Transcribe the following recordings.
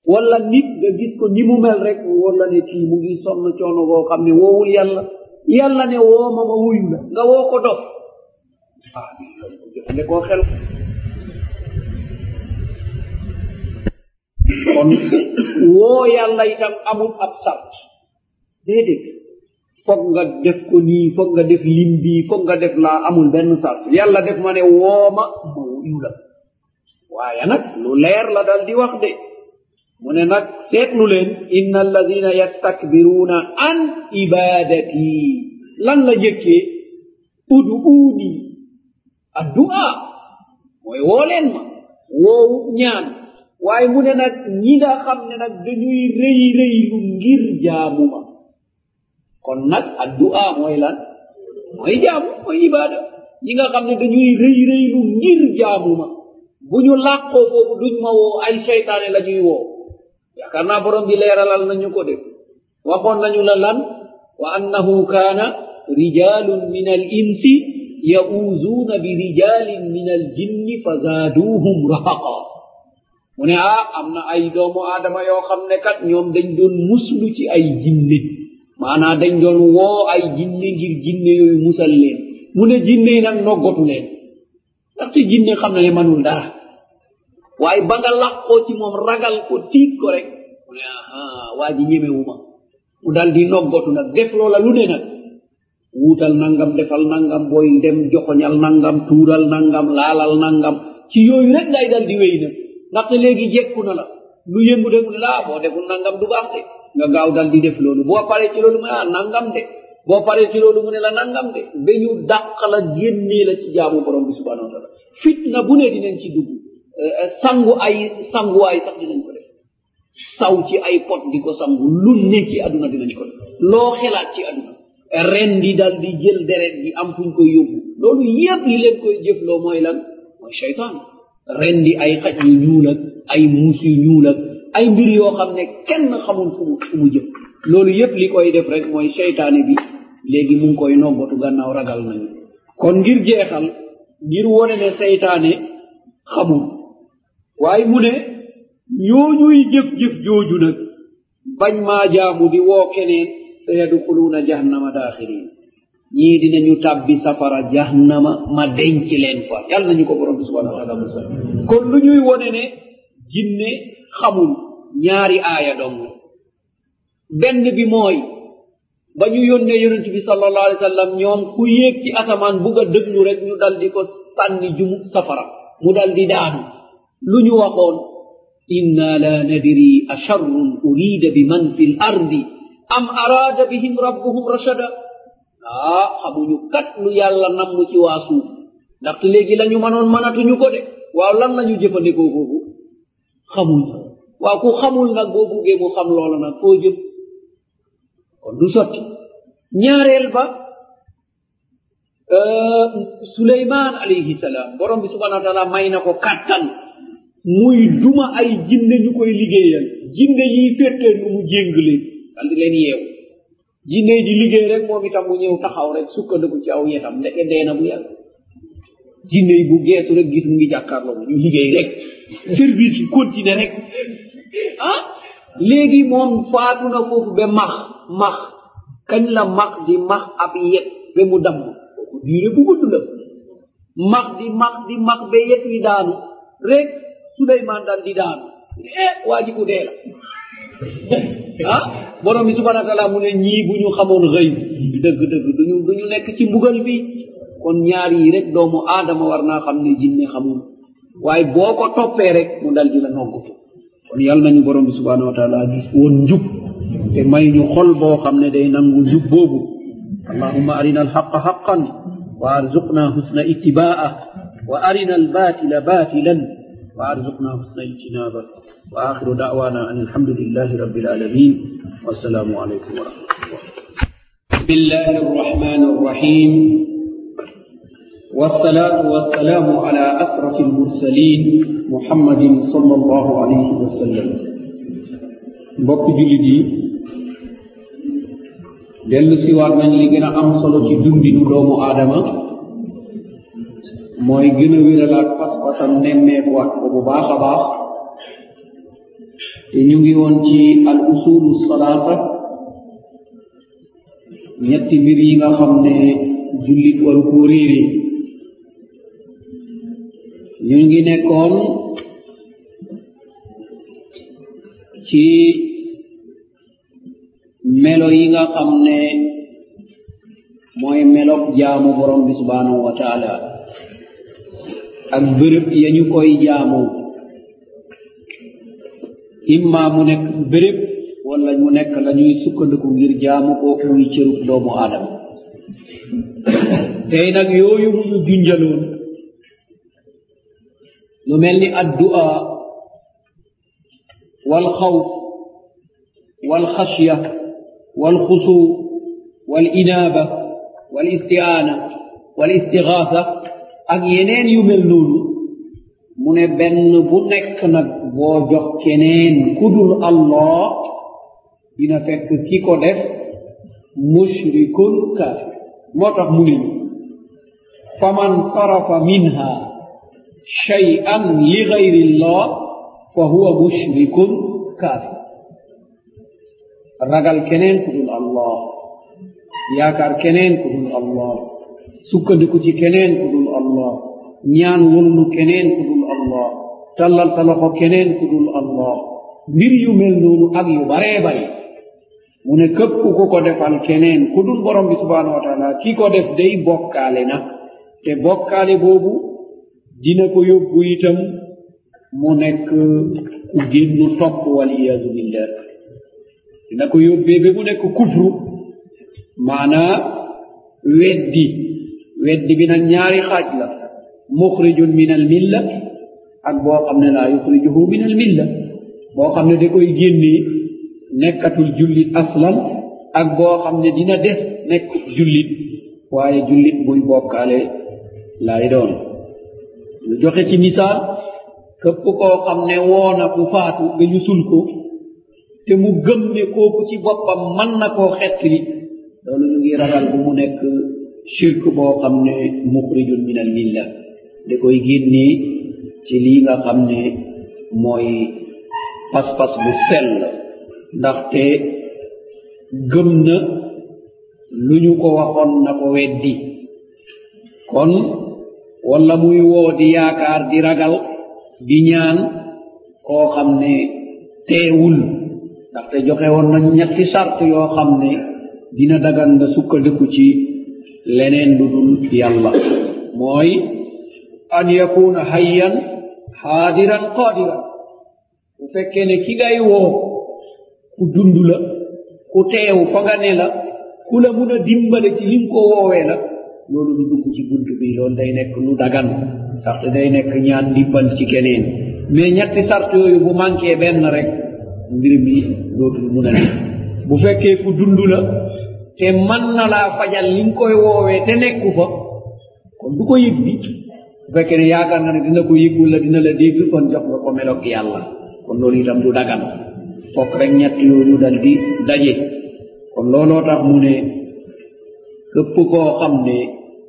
wala nit nga gis ko ni mu mel rek wala ne kii mu ngi sonn coono boo xam ne woowul yàlla yàlla ne woo ma wuyu la nga woo ko dof jëfande koo xel kon woo yàlla itam amul ab sart déedéet foog nga def ko nii foog nga def lim bii foog nga def laa amul benn sart yàlla def ma ne woo ma wuyu la waaye nag lu leer la dal di wax de mu ne nag seetlu leen inna alladina yastakbiruuna an ibadati lan la jëkkee uduuni addu'a mooy woo leen ma woowu ñaan waaye mu ne nag ñi nga xam ne nag dañuy rëy rëylu ngir jaamu ma kon nag addu'a mooy lan mooy jaamu mooy ibada ñi nga xam ne dañuy rëy rëylu ngir jaamu ma bu ñu làqoo foofu duñ ma woo ay seytaane la ñuy woo yaakaar naa borom bi leeralal nañu ko def waxoon nañu la lan wa annahu kaana rijalun min al insi ya'uzuuna bi rijalin min al jinni fa zaaduuhum rahaqa mu ne am na ay doomu aadama yoo xam ne kat ñoom dañ doon muslu ci ay jinne maanaa dañ doon woo ay jinne ngir jinne yooyu musal leen mu ne jinne yi nag noggatu leen ndaxte jinne xam na ne manul dara waaye ba nga làqoo ci moom ragal ko tiit ko rek mu ne waa ji ñemewuma mu dal di noggatu nag def loola lu ne nag wuutal nangam defal nangam booy dem joxoñal nangam tuural nangam laalal nangam ci yooyu rek ngay dal di wéy nag ndaxte léegi jekku na la lu yëngu de mu ne la boo deful nangam du baax de nga gaaw dal di def loolu boo paree ci loolu mu ne nangam de boo paree ci loolu mu ne la nangam de ba ñu dàq la génnee la ci jaamu borom bi subhanahu wa taala fitna bu ne dinañ ci dugg sanguwaay sax dinañ ko def saw ci ay pot di ko sangu lu ne ci aduna dinañ ko def loo xelaat ci aduna ren di dal di jël deret gi am fuñ koy yóbbu loolu yépp li leen koy jëfloo mooy lan mooy shaytaan ren di ay xaj yu ñuul ak ay muus yu ñuul ak ay mbir yoo xam ne kenn xamul fu mu jëm loolu yépp li koy def rek mooy shaytaane bi léegi mu ngi koy noggatu gannaaw ragal nañu kon ngir jeexal ngir wone ne seytaane xamul waaye mu ne ñooñuy jëf-jëf jooju nag bañ maa jaamu di woo keneen sa yadxuluuna jahannama daaxirin ñii dinañu tàbbi safara jahannama ma denc leen fa yàlla nañu ko borom bi subhanahu wa taala musal kon lu ñuy wone ne jinne xamul ñaari aaya dong benn bi mooy ba ñu yónnee yonent bi sallallahu alayhi wa sallam ñoom ku yéeg ci asamaan bugg a dëglu rek ñu dal di ko sànni jumu safara mu dal di daanu lu ñu waxoon inna la nadri asharrun urida bi man fi l ardi am araada bihim rabbuhum rashada xamuñu kat lu yàlla namm ci waa suuf ndaxte léegi la ñu mënoon mënatuñu ko de waaw lan la ñu jëfandikoo foofu xamul waaw ku xamul nag boo buggee mu xam loola nag foo jëm kon du sotti ñaareel ba suleymaan alayhi salaam borom bi subhanahu wa taala may na ko kàttan muy duma ay jinne ñu koy liggéeyal jinne yiy féttee nu mu jéng leen dal di leen yeew jinne yi di liggéey rek moom itam mu ñëw taxaw rek sukkandiku ci aw yetam ndeke dee na bu yàgg jinne yi bu geesu rek gis mu ngi jàkkaarloo ñu liggéey rek service yi continuer rek léegi moom faatu na foofu ba max kañ la max di max ab yet ba mu damm kooku diire bu gudd la max di max ba yet wi daanu rek Suleymaan dal di daanu waa ji ku dee la borom bi subhanahu wa taala mu ne ñii bu ñu xamoon xëy dëgg duñu nekk ci mbugal bi kon ñaar yi rek doomu aadama war naa xam ne jinne xamul waaye boo ko toppee rek mu dal di la noggutu kon yàlla nañu borom bi subhanahu wa taala gis woon njub te may ñu xol boo xam ne day nangu njub boobu allahumma arina alhaqa haqqan wa arzuqna husna ittiba'ah wa arina albatila batilan wa arzuqna husna ijtinabah wa akhiru da'wana an alhamdulillahi rabbil alamin wassalamu alaykum wa rahmatullah bismillahir rahmanir rahim والصلاة والسلام على أشرف المرسلين محمد صلى الله عليه وسلم mbokk jullit yi dellu si waat nañ li gën a am solo ci dundinu doomu aadama mooy gën a wéralaat pas-pasam nemmeekuwaat ko bu baax a baax te ñu ngi woon ci al usulu salaasa ñetti mbir yi nga xam ne jullit waru koo réere ñu ngi nekkoon ci melo yi nga xam ne mooy melok jaamu borom bi subhanahu wa taala ak bërëb ya ñu koy jaamu imma mu nekk bërëb wala mu nekk la ñuy sukkandiku ngir jaamu ko muy cërub doomu aadama tey nag yooyu mu ñu junjaloon lu mel ni addu'a wal xawf wal xasya wal xusu wal inaaba wal isti'aana wal istighaatha ak yeneen yu mel noonu mu ne benn bu nekk nag boo jox keneen kudul allah dina fekk ki ko def mushrikun kaafir moo tax mu ne faman sarafa minha shay'an li ghayri allah fa huwa mushrikun kaafir ragal keneen kudul allah yaakaar keneen kudul allah sukkandiku ci keneen kudul allah ñaan wonnu keneen kudul allah tallal sa loxo keneen kudul allah mbir yu mel noonu ak yu baree bari mu ne képp ku ko defal keneen kudul borom bi subhanahu wa taala ki ko def day bokkaale na te bokkaale boobu dina ko yóbbu itam mu nekk ku génnu topp waliyadu billah dina ko yóbbee ba mu nekk kufru maanaa weddi bi nag ñaari xaaj la muxrijun min al milla ak boo xam ne laa yuxrijuhu min al milla boo xam ne da koy génnee nekkatul jullit aslan ak boo xam ne dina def nekk jullit waaye jullit buy bokkaale lay doon lu joxe ci misaal képp koo xam ne woona ku faatu nga ñu sul ko te mu gëm ne kooku ci boppam mën na koo xettali loolu ñu ngi ragal bu mu nekk shirk boo xam ne muxrijun min al milla da koy génnee ci lii nga xam ne mooy pas-pas bu sell ndaxte gëm na lu ñu ko waxoon na ko weddi kon walla muy woo di yaakaar di ragal di ñaan koo xam ne teewul ndaxte joxe woon nañu ñetti sart yoo xam ne dina dagan nga sukkandiku ci leneen lu dul yàlla mooy an yakuna hayyan haadiran qadiran bu fekkee ne ki ngay woo ku dund la ku teew fa nga ne la ku la mun a dimbale ci lim ko woowee la loolu du dugg ci bunt bi loolu day nekk lu dagan ndaxte day nekk ñaan dimbal ci keneen mais ñetti sart yooyu bu manqué benn rek mbir mi dootul mun a ne bu fekkee ku dund la te man na laa fajal li nga koy woowee te nekku fa kon du ko yëg bi su fekkee ne yaakaar nga ne dina ko yëg wala dina la dégg kon jox nga ko melok yàlla kon loolu itam du dagan fokk rek ñett yooyu dal di daje kon looloo tax mu ne képp koo xam ne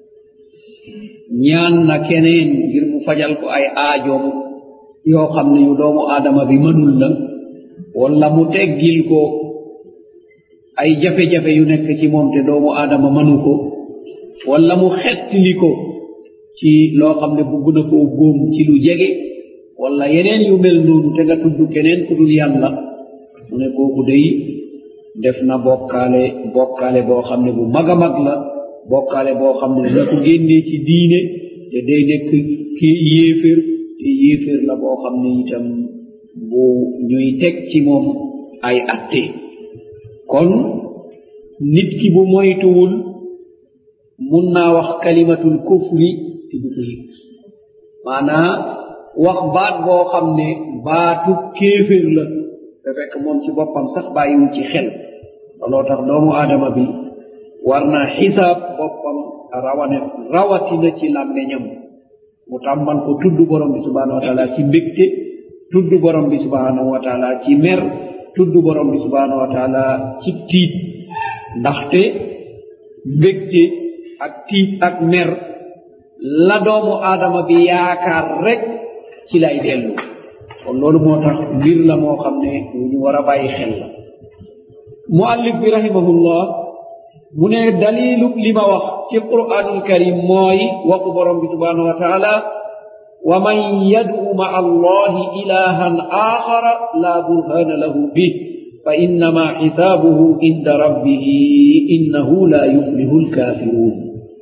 ñaan na keneen ngir mu fajal ko ay aajoom yoo xam ne yu doomu aadama bi mënul la wala mu teggil ko ay jafe-jafe yu nekk ci moom te doomu aadama mënu ko wala mu xettili ko ci loo xam ne bugg na koo góom ci lu jege wala yeneen yu mel noonu te nga tudd keneen ku dul yàlla mu ne kooku day def na bokkaale boo xam ne bu mag a mag la bokkaale boo xam ne dina ko génnee ci diine te day nekk ki yéeféer te yéeféer la boo xam ne itam bu ñuy teg ci moom ay atte kon nit ki bu moytuwul mun naa wax kalimatul kufri te du ko yëg maanaa wax baat boo xam ne baatu kéeféer la te fekk moom ci boppam sax bàyyiwul ci xel looloo tax doomu aadama bi war naa xisaab boppam rawatina ci làmmeñam mu tàmmal ko tudd borom bi subhanahu wa taala ci mbégte tudd borom bi subhanahu wa taala ci mer tudd borom bi subhanahu wa taala ci tiit ndaxte mbégte ak tiit ak mer la doomu aadama bi yaakaar rek ci lay dellu kon loolu moo tax mbir la moo xam ne ñu war a bàyyi xel la muallif bi rahimahullah mu ne dalilu li ma wax ci qur'anul karim mooy waxu borom bi subhanahu wa taala wa man yad'u ma'a allahi ilahan akhara la burhana lahu bih fa innama hisabuhu inda rabbih innahu la yuflihu alkafirun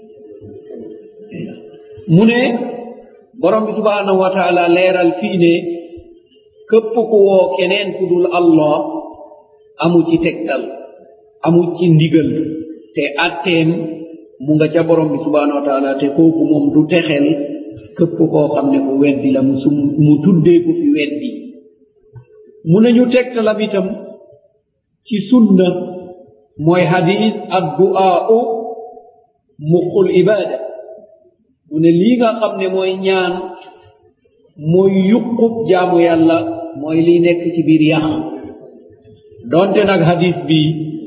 mu ne borom bi subhanahu wa taala leeral fii ne képp ku woo keneen ku dul allah amu ci tegtal amu ci ndigal te atteem mu nga ca borom bi subhanahu wa taala te kooku moom du texel képp koo xam ne ko weddi la mu tuddee ko fi weddi mu ne ñu tegtalam itam ci sunna mooy hadis addu'aa'u muqul ibada mu ne lii nga xam ne mooy ñaan mooy yuqub jaamu yàlla mooy liy nekk ci biir yax donte nag hadis bi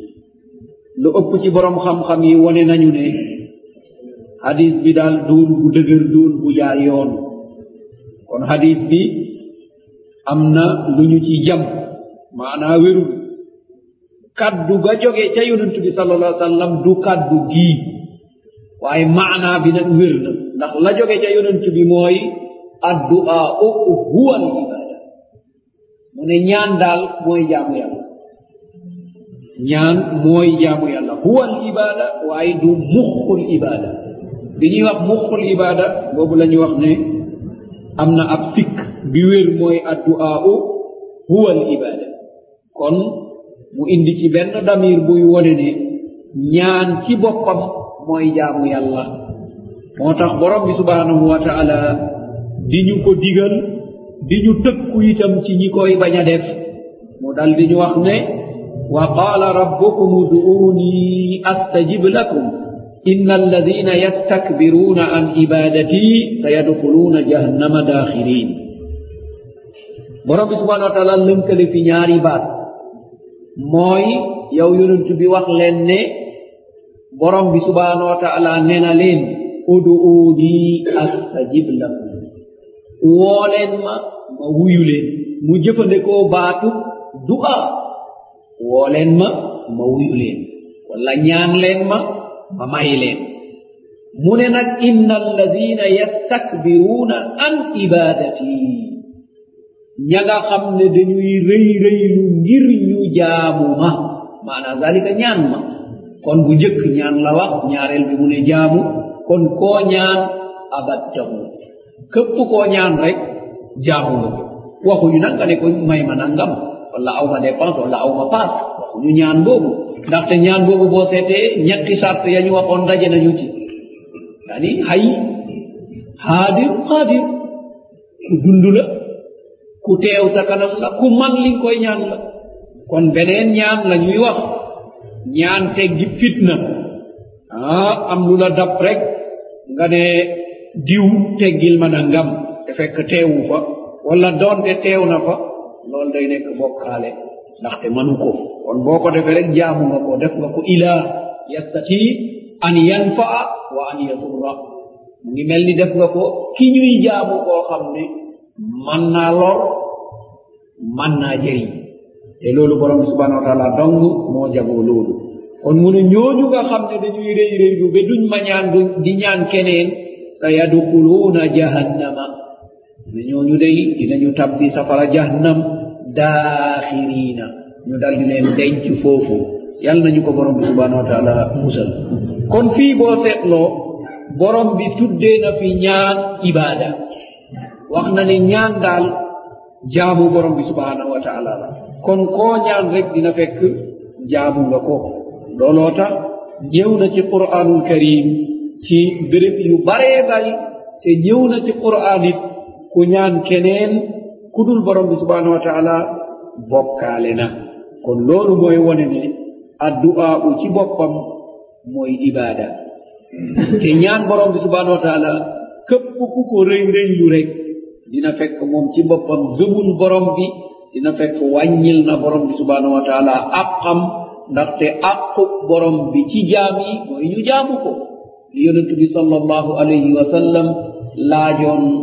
lu ëpp ci borom xam-xam yi wone nañu ne hadis bi daal doon bu dëgër doon bu jaar yoon kon hadis bi am na lu ñu ci jam maanaa wérul kaddu ga jóge ca yonent bi sallallahu alayhi wa sallam du kaddu gii waaye maanaa bi nag wér na ndax la jóge ca yonent bi mooy addu'a huwa al ibada mu ne ñaan daal mooy jaamu yàlla ñaan mooy jaamu yàlla huwa al ibada waaye du muxul ibada bi ñuy wax muxul ibada boobu la ñuy wax ne am na ab sikk bi wér mooy addu'a huwa al ibada kon mu indi ci benn damir buy wone ne ñaan ci boppam mooy jaamu yàlla moo tax borom bi subhanahu wa ta'ala di ñu ko digal di ñu tëkku itam ci ñi koy bañ a def mu dal di ñu wax ne wa qala rabbukum ud'uni astajib lakum inna alladhina yastakbiruna an ibadati sayadkhuluna jahannama dakhirin borom bi subhanahu wa ta'ala lënkale fi ñaari baat mooy yow yonent bi wax leen ne borom bi subhanahu wa ta'ala nee na leen ud'uni astajib lakum woo leen ma wuyu leen mu jëfandikoo baatu du'a woo leen ma wuyu leen wala ñaan leen ma may leen mu ne nag inna alladina yastakbiruna an ibadati ña nga xam ne dañuy rëy rëylu ngir ñu jaamu ma maanaam zalika ñaan ma kon bu njëkk ñaan la wax ñaareel bi mu ne jaamu kon koo ñaan abadtahu képp koo ñaan rek jaamu nga ko waxuñu nag nga ne ko may ma nangam wala aw ma dépense wala aw ma paas waxuñu ñaan boobu ndaxte ñaan boobu boo seetee ñetti sart ya ñu waxoon daje nañu ci yani hay haadir qaadir ku dund la ku teew sa kanam la ku man li koy ñaan la kon beneen ñaan la ñuy wax ñaan teggi fitna am lu la dab rek nga ne diw teggil ma nangam te fekk teewu fa wala doonte teew na fa loolu day nekk bokkaale ndaxte manu ko kon boo ko defee rek jaamu nga ko def nga ko ilaa yastati an yanfaa wa an yasurra mu ngi mel ni def nga ko ki ñuy jaamu koo xam ne man naa lor man naa jëriñ te loolu borom bi subhanahu wa taala dong moo jagoo loolu kon mu ne ñooñu nga xam ne dañuy rëy rëylu ba duñ ma ñaan di ñaan keneen sa yadxuluuna jahannama ne ñooñu day dinañu tabbi safara jahannam daaxiriina ñu dal di leen denc foofu yàlla nañu ko borom bi subhanahu wa taala musal kon fii boo seetloo borom bi tuddee na fi ñaan ibaada wax na ne ñaan daal jaamu borom bi subhanahu wa taala la kon koo ñaan rek dina fekk jaamu nga ko looloo tax ñëw na ci qur'anul karim ci béréb yu baree bari te ñëw na ci qur'an it ku ñaan keneen ku dul borom bi subhanahu wa taala bokkaale na kon loolu mooy wone ne addu'a u ci boppam mooy ibaada te ñaan borom bi subhanahu wa taala képp ku ko rëy rëylu rek dina fekk moom ci boppam gëmul borom bi dina fekk wàññil na borom bi subhanahu wa taala àqam ndaxte àqu borom bi ci jaam yi mooy ñu jaamu ko li yonent bi sallallahu alayhi wa sallam laajoon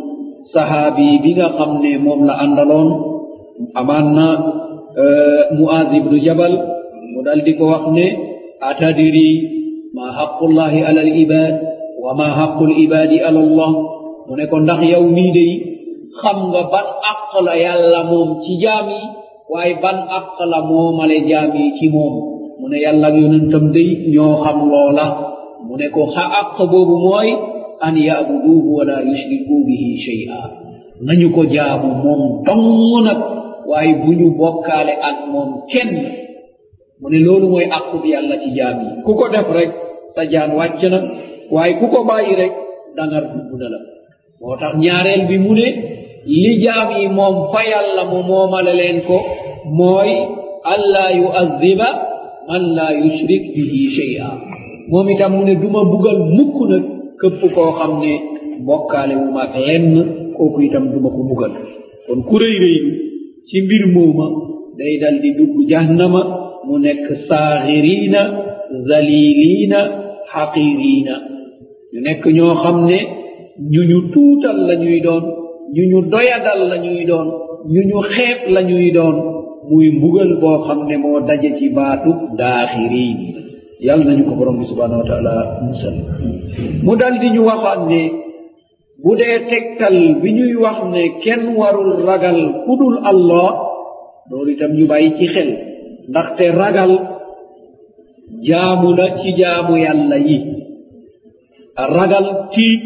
sahabi bi nga xam ne moom la àndaloon amaan na Muaz ibnu Jabal mu dal di ko wax ne atadiri ma haqqullahi ala al ibad wa ma haqqul ibadi ala allah mu ne ko ndax yow mii day xam nga ban àq la yàlla moom ci jaam yi waaye ban àq la moomale jaam yi ci moom mu ne yàlla ak yonentam day ñoo xam loola mu ne ko àq boobu mooy an ya'buduhu wa la yushriku bihi shay'a nañu ko jaamu moom dong nag waaye bu ñu bokkaale ak moom kenn mu ne loolu mooy àq bi yàlla ci jaam yi ku ko def rek sa jaan wàcc na waaye ku ko bàyyi rek dangar dugg na la moo tax ñaareel bi mu ne li jaam yi moom fa yàlla mu moomale leen ko mooy allaa yu'adhiba man laa yushrik bihi shay'a moom itam mu ne duma bugal mukk nag këpp koo xam ne bokkaale wu ma ak lenn kooku itam duma ko bugal kon ku rëy rëylu ci mbir mooma day dal di dugg jahannama mu nekk saaxiriina zaliliina xaqiriina ñu nekk ñoo xam ne ñu tuutal la ñuy doon ñu doyadal la ñuy doon ñu xeeb la ñuy doon muy mbugal boo xam ne moo daje ci baatu daaxiriin yàlla nañu ko borom bi subhanahu wa taala musal mu dal di ñu waxaat ne bu dee tegtal bi ñuy wax ne kenn warul ragal kudul allah loolu itam ñu bàyyi ci xel ndaxte ragal jaamu la ci jaamu yàlla yi ragal tiit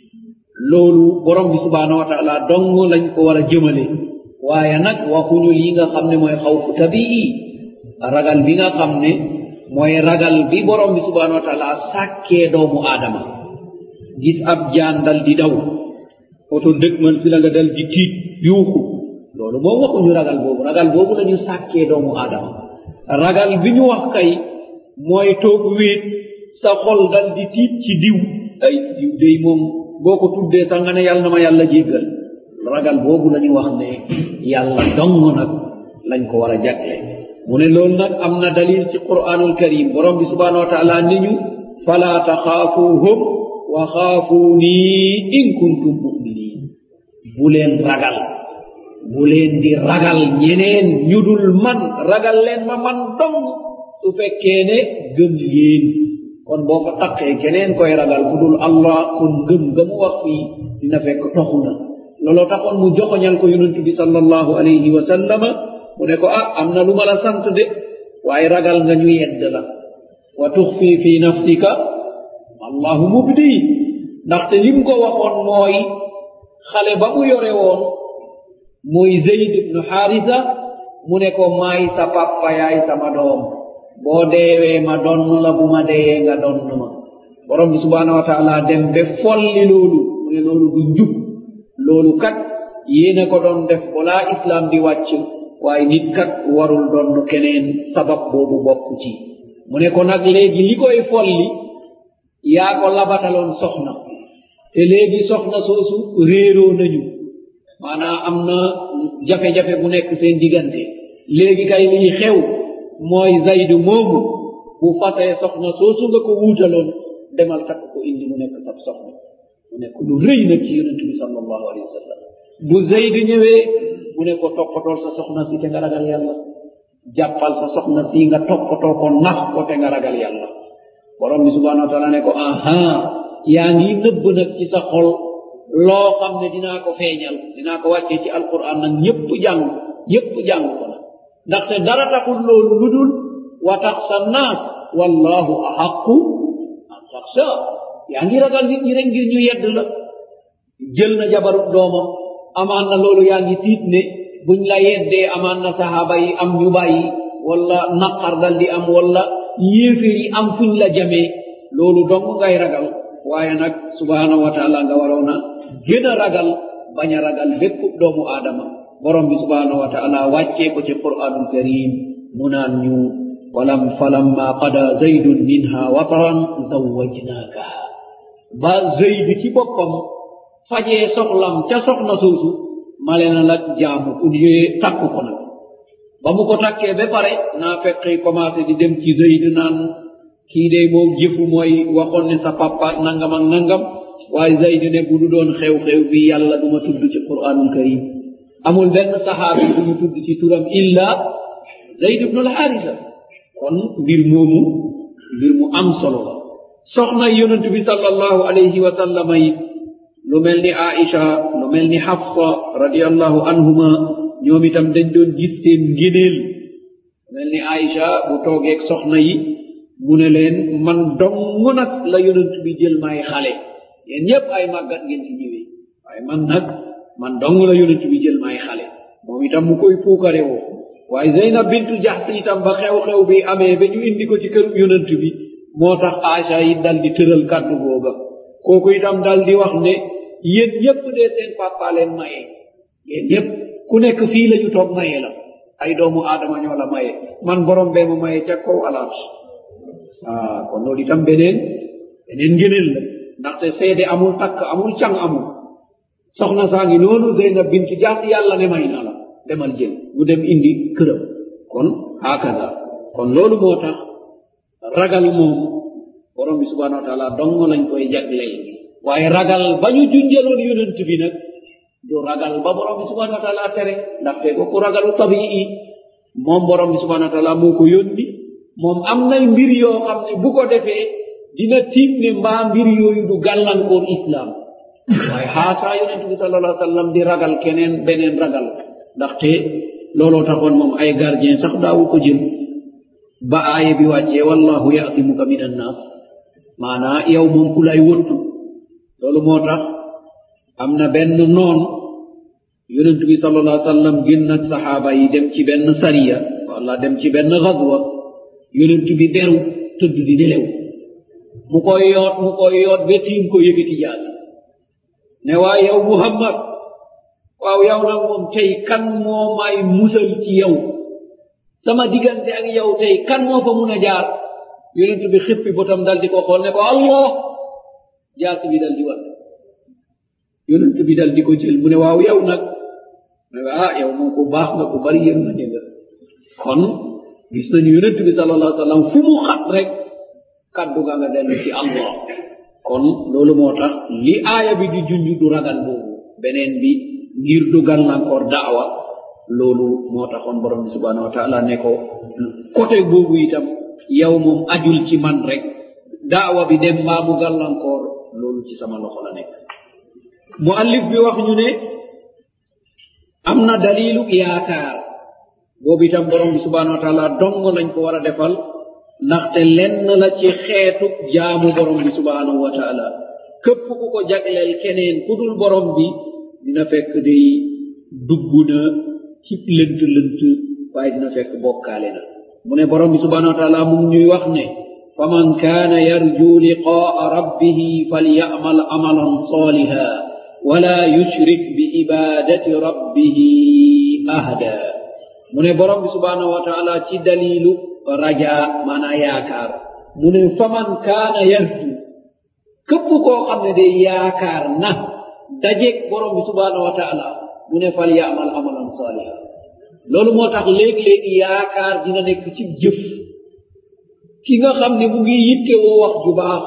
loolu borom bi subhanahu wa taala dong lañ ko war a jëmale waaye nag waxuñu lii nga xam ne mooy xawfu tabii ragal bi nga xam ne mooy ragal bi borom bi subhanahu wa taala sàkkee doomu aadama gis ab jaan dal di daw oto dëgmal si la nga dal di tiit yuuxu loolu moom waxuñu ragal boobu la ñu sàkkee doomu aadama ragal bi ñu wax kay mooy toog wéet sa xol dal di tiit ci diw ay diw day moom boo ko tuddee sax nga ne yàlla na ma yàlla jéggal ragal boobu la ñu wax ne yàlla dong nag lañ ko war a jagle mu ne loolu nag am na dalil ci qur'anul karim borom bi subhanahu wa taala ni ñu fala taxaafuuhum wa xaafuuni in kuntum muminin bu leen ragal bu leen di ragal ñeneen ñu dul man ragal leen ma man dong su fekkee ne gëm ngeen kon boo fa taqee keneen koy ragal ku dul allah kon gëm ga mu wax fii dina fekk toxu na looloo taxoon mu joxoñal ko yonent bi sallallahu alayhi wa sallama mu ne ko am na lu ma la sant de waaye ragal nga ñu yedd la wa tuxfi fi nafsika allahu mubdi ndaxte lim ko waxoon mooy xale ba mu yore woon mooy Zayd ibnu Haarisa mu ne ko maay sa papa yaay sama doom boo deewee ma donn la bu ma deeyee nga donn ma borom bi subhanahu wa taala dem be folli loolu mu ne loolu du njub loolu kat yéena ko doon def balaa islam di wàcc waaye nit kat warul donn keneen sabab boobu bokk ci mu ne ko nag léegi li koy folli yaa ko labataloon soxna te léegi soxna soosu réeroo nañu maanaam am na jafe-jafe bu nekk seen diggante léegi kay lii xew mooy Zaydu moomu bu fasee soxna soosu nga ko wuutaloon demal takk ko indi mu nekk sab soxna mu nekk lu rëy nag ci yonent bi sallallahu alayhi wa sallam bu Zaydu ñëwee mu ne ko toppatool sa soxna si te nga ragal yàlla jàppal sa soxna si nga toppatoo ko nax ko te nga ragal yàlla borom bi subhanahu wa taala ne ko yaa ngi nëbb nag ci sa xol loo xam ne dinaa ko feeñal dinaa ko wàccee ci alquran nag ñëpp jàng ko nag ndaxte dara taxul loolu lu dul wa taxsa naas wallahu ahaqu an taxsa yaa ngi ragal nit ñi rek ngir ñu yedd la jël na jabarut doomam amaan na loolu yaa ngi tiit ne buñ la yeddee amaan na sahaaba yi am ñu bàyyi wala naqar dal di am wala yéeféer yi am fuñ la jamee loolu dong ngay ragal waaye nag subhanahu wa taala nga waroona gën a ragal bañ a ragal bépp doomu aadama borom bi subhanahu wa taala wàccee ko ci qur'anul karim mu naan ñu falamma qada zaydun minha wataran zawwajnaakaha ba zayd ci boppam fajee soxlam ca soxna soosu male na la jaamu ku takk ko nag ba mu ko takkee ba pare naa feqi commencé di dem ci zayd naan kii day moom jëfu mooy waxoon ne sa papa nangam ak nangam waaye zayd ne bu du doon xew-xew bi yàlla duma tudd ci qur'anul karim amul benn saxaabi bu ñu tudd ci turam illa zayd ibnu alxaarisa kon mbir moomu mbir mu am solo la soxna yonent bi sallallahu alayhi wa sallama yi lu mel ni aisha lu mel ni hafsa radiallahu anhuma ñoom itam dañ doon gis seen ngéneel mel ni aisha bu toogeeg soxna yi mu ne leen man dong nag la yonent bi jël may xale yéen ñëpp ay màggat ngeen ci ñëwee waaye man nag man dong la yonent bi jël may xale moom itam mu koy puukare woo waaye zeynab bintu jahs itam ba xew-xew bi amee ba ñu indi ko ci këru yonent bi moo tax aisha yi dal di tëral kàddu googa kooku itam dal di wax ne yéen ñëpp dee seen papa leen maye yéen ñëpp ku nekk fii la ñu toog maye la ay doomu aadama ñoo la maye man borom bee ma maye ca kaw alaat kon loolu itam beneen ngëneel la ndaxte seede amul takk amul càng amul soxna saa ngi noonu zeynab bintu jaas yàlla ne may na la demal jël mu dem indi këram kon hakaza kon loolu moo tax ragal moom borom bi subhanahu wa taala dong lañ koy jagleel waaye ragal ba ñu junjaloon yonent bi nag du ragal ba borom bi subhanahu wa taala tere ndaxte ko ku ragalu tabii moom borom bi subhanahu wa taala moo ko yónni moom am nay mbir yoo xam ne bu ko defee dina tiim ne mbaa mbir yooyu du gàllankoor islam waaye xaasaa yonent bi sallallahu alayhi wa sallam di ragal keneen beneen ragal ndaxte looloo taxoon moom ay gardien sax daawu ko jël ba aaye bi wàccee wallahu yasimuka min annas maanaa yow moom ku lay wëttu loolu moo tax am na benn noon yonent bi sallallahu alayhi wa sallam génn ak saxaaba yi dem ci benn sariya wala dem ci benn gazwa yonent bi deru tëdd di nelew mu koy yoot ba tiim ko yëkkati jaasi ne waa yow muhammad waaw yow nag moom tey kan moo may musal ci yow sama diggante ak yow tey kan moo fa mun a jaar yonent bi xippi botam dal di ko xool ne ko allah jaasi bi dal di wat yonent bi dal di ko jël mu ne waaw yow nag ne yow moom ku baax nga ku bari yërmande nga kon gis nañu yonent bi sallallahu alayhi wa sallam fu mu xat rek kaddu ga nga dellu ci allah kon loolu moo tax li aaya bi di junj du ragal boobu beneen bi ngir du gàllankoor daawa loolu moo taxoon borom bi subhanahu wa taala ne ko côté boobu itam yow moom ajul ci man rek daawa bi dem mbaa mu gàllankoor loolu ci sama loxo la nekk muallif bi wax ñu ne am na dalilu yaakaar boobu itam borom bi subhanahu wa taala dong lañ ko war a defal ndaxte lenn la ci xeetu jaamu borom bi subhanahu wa taala képp ku ko jagleel keneen ku dul borom bi dina fekk day dugg na ci lënt waaye dina fekk bokkaale na mu ne borom bi subhanahu wa taala mu ñuy wax ne faman kaana yarju liqaa rabbihi falyamal amalan saliha wala yushrik bi ibadati rabbihi ahda mu ne borom bi subhanahu wa taala ci dalilu raja maanaa yaakaar mu ne faman kaana yarju képp koo xam ne day yaakaar na dajeeg borom bi subhanahu wa taala mu ne fal yaamal amalan saliha loolu moo tax léegi-léegi yaakaar dina nekk ci jëf ki nga xam ne mu ngi yitte woo wax ju baax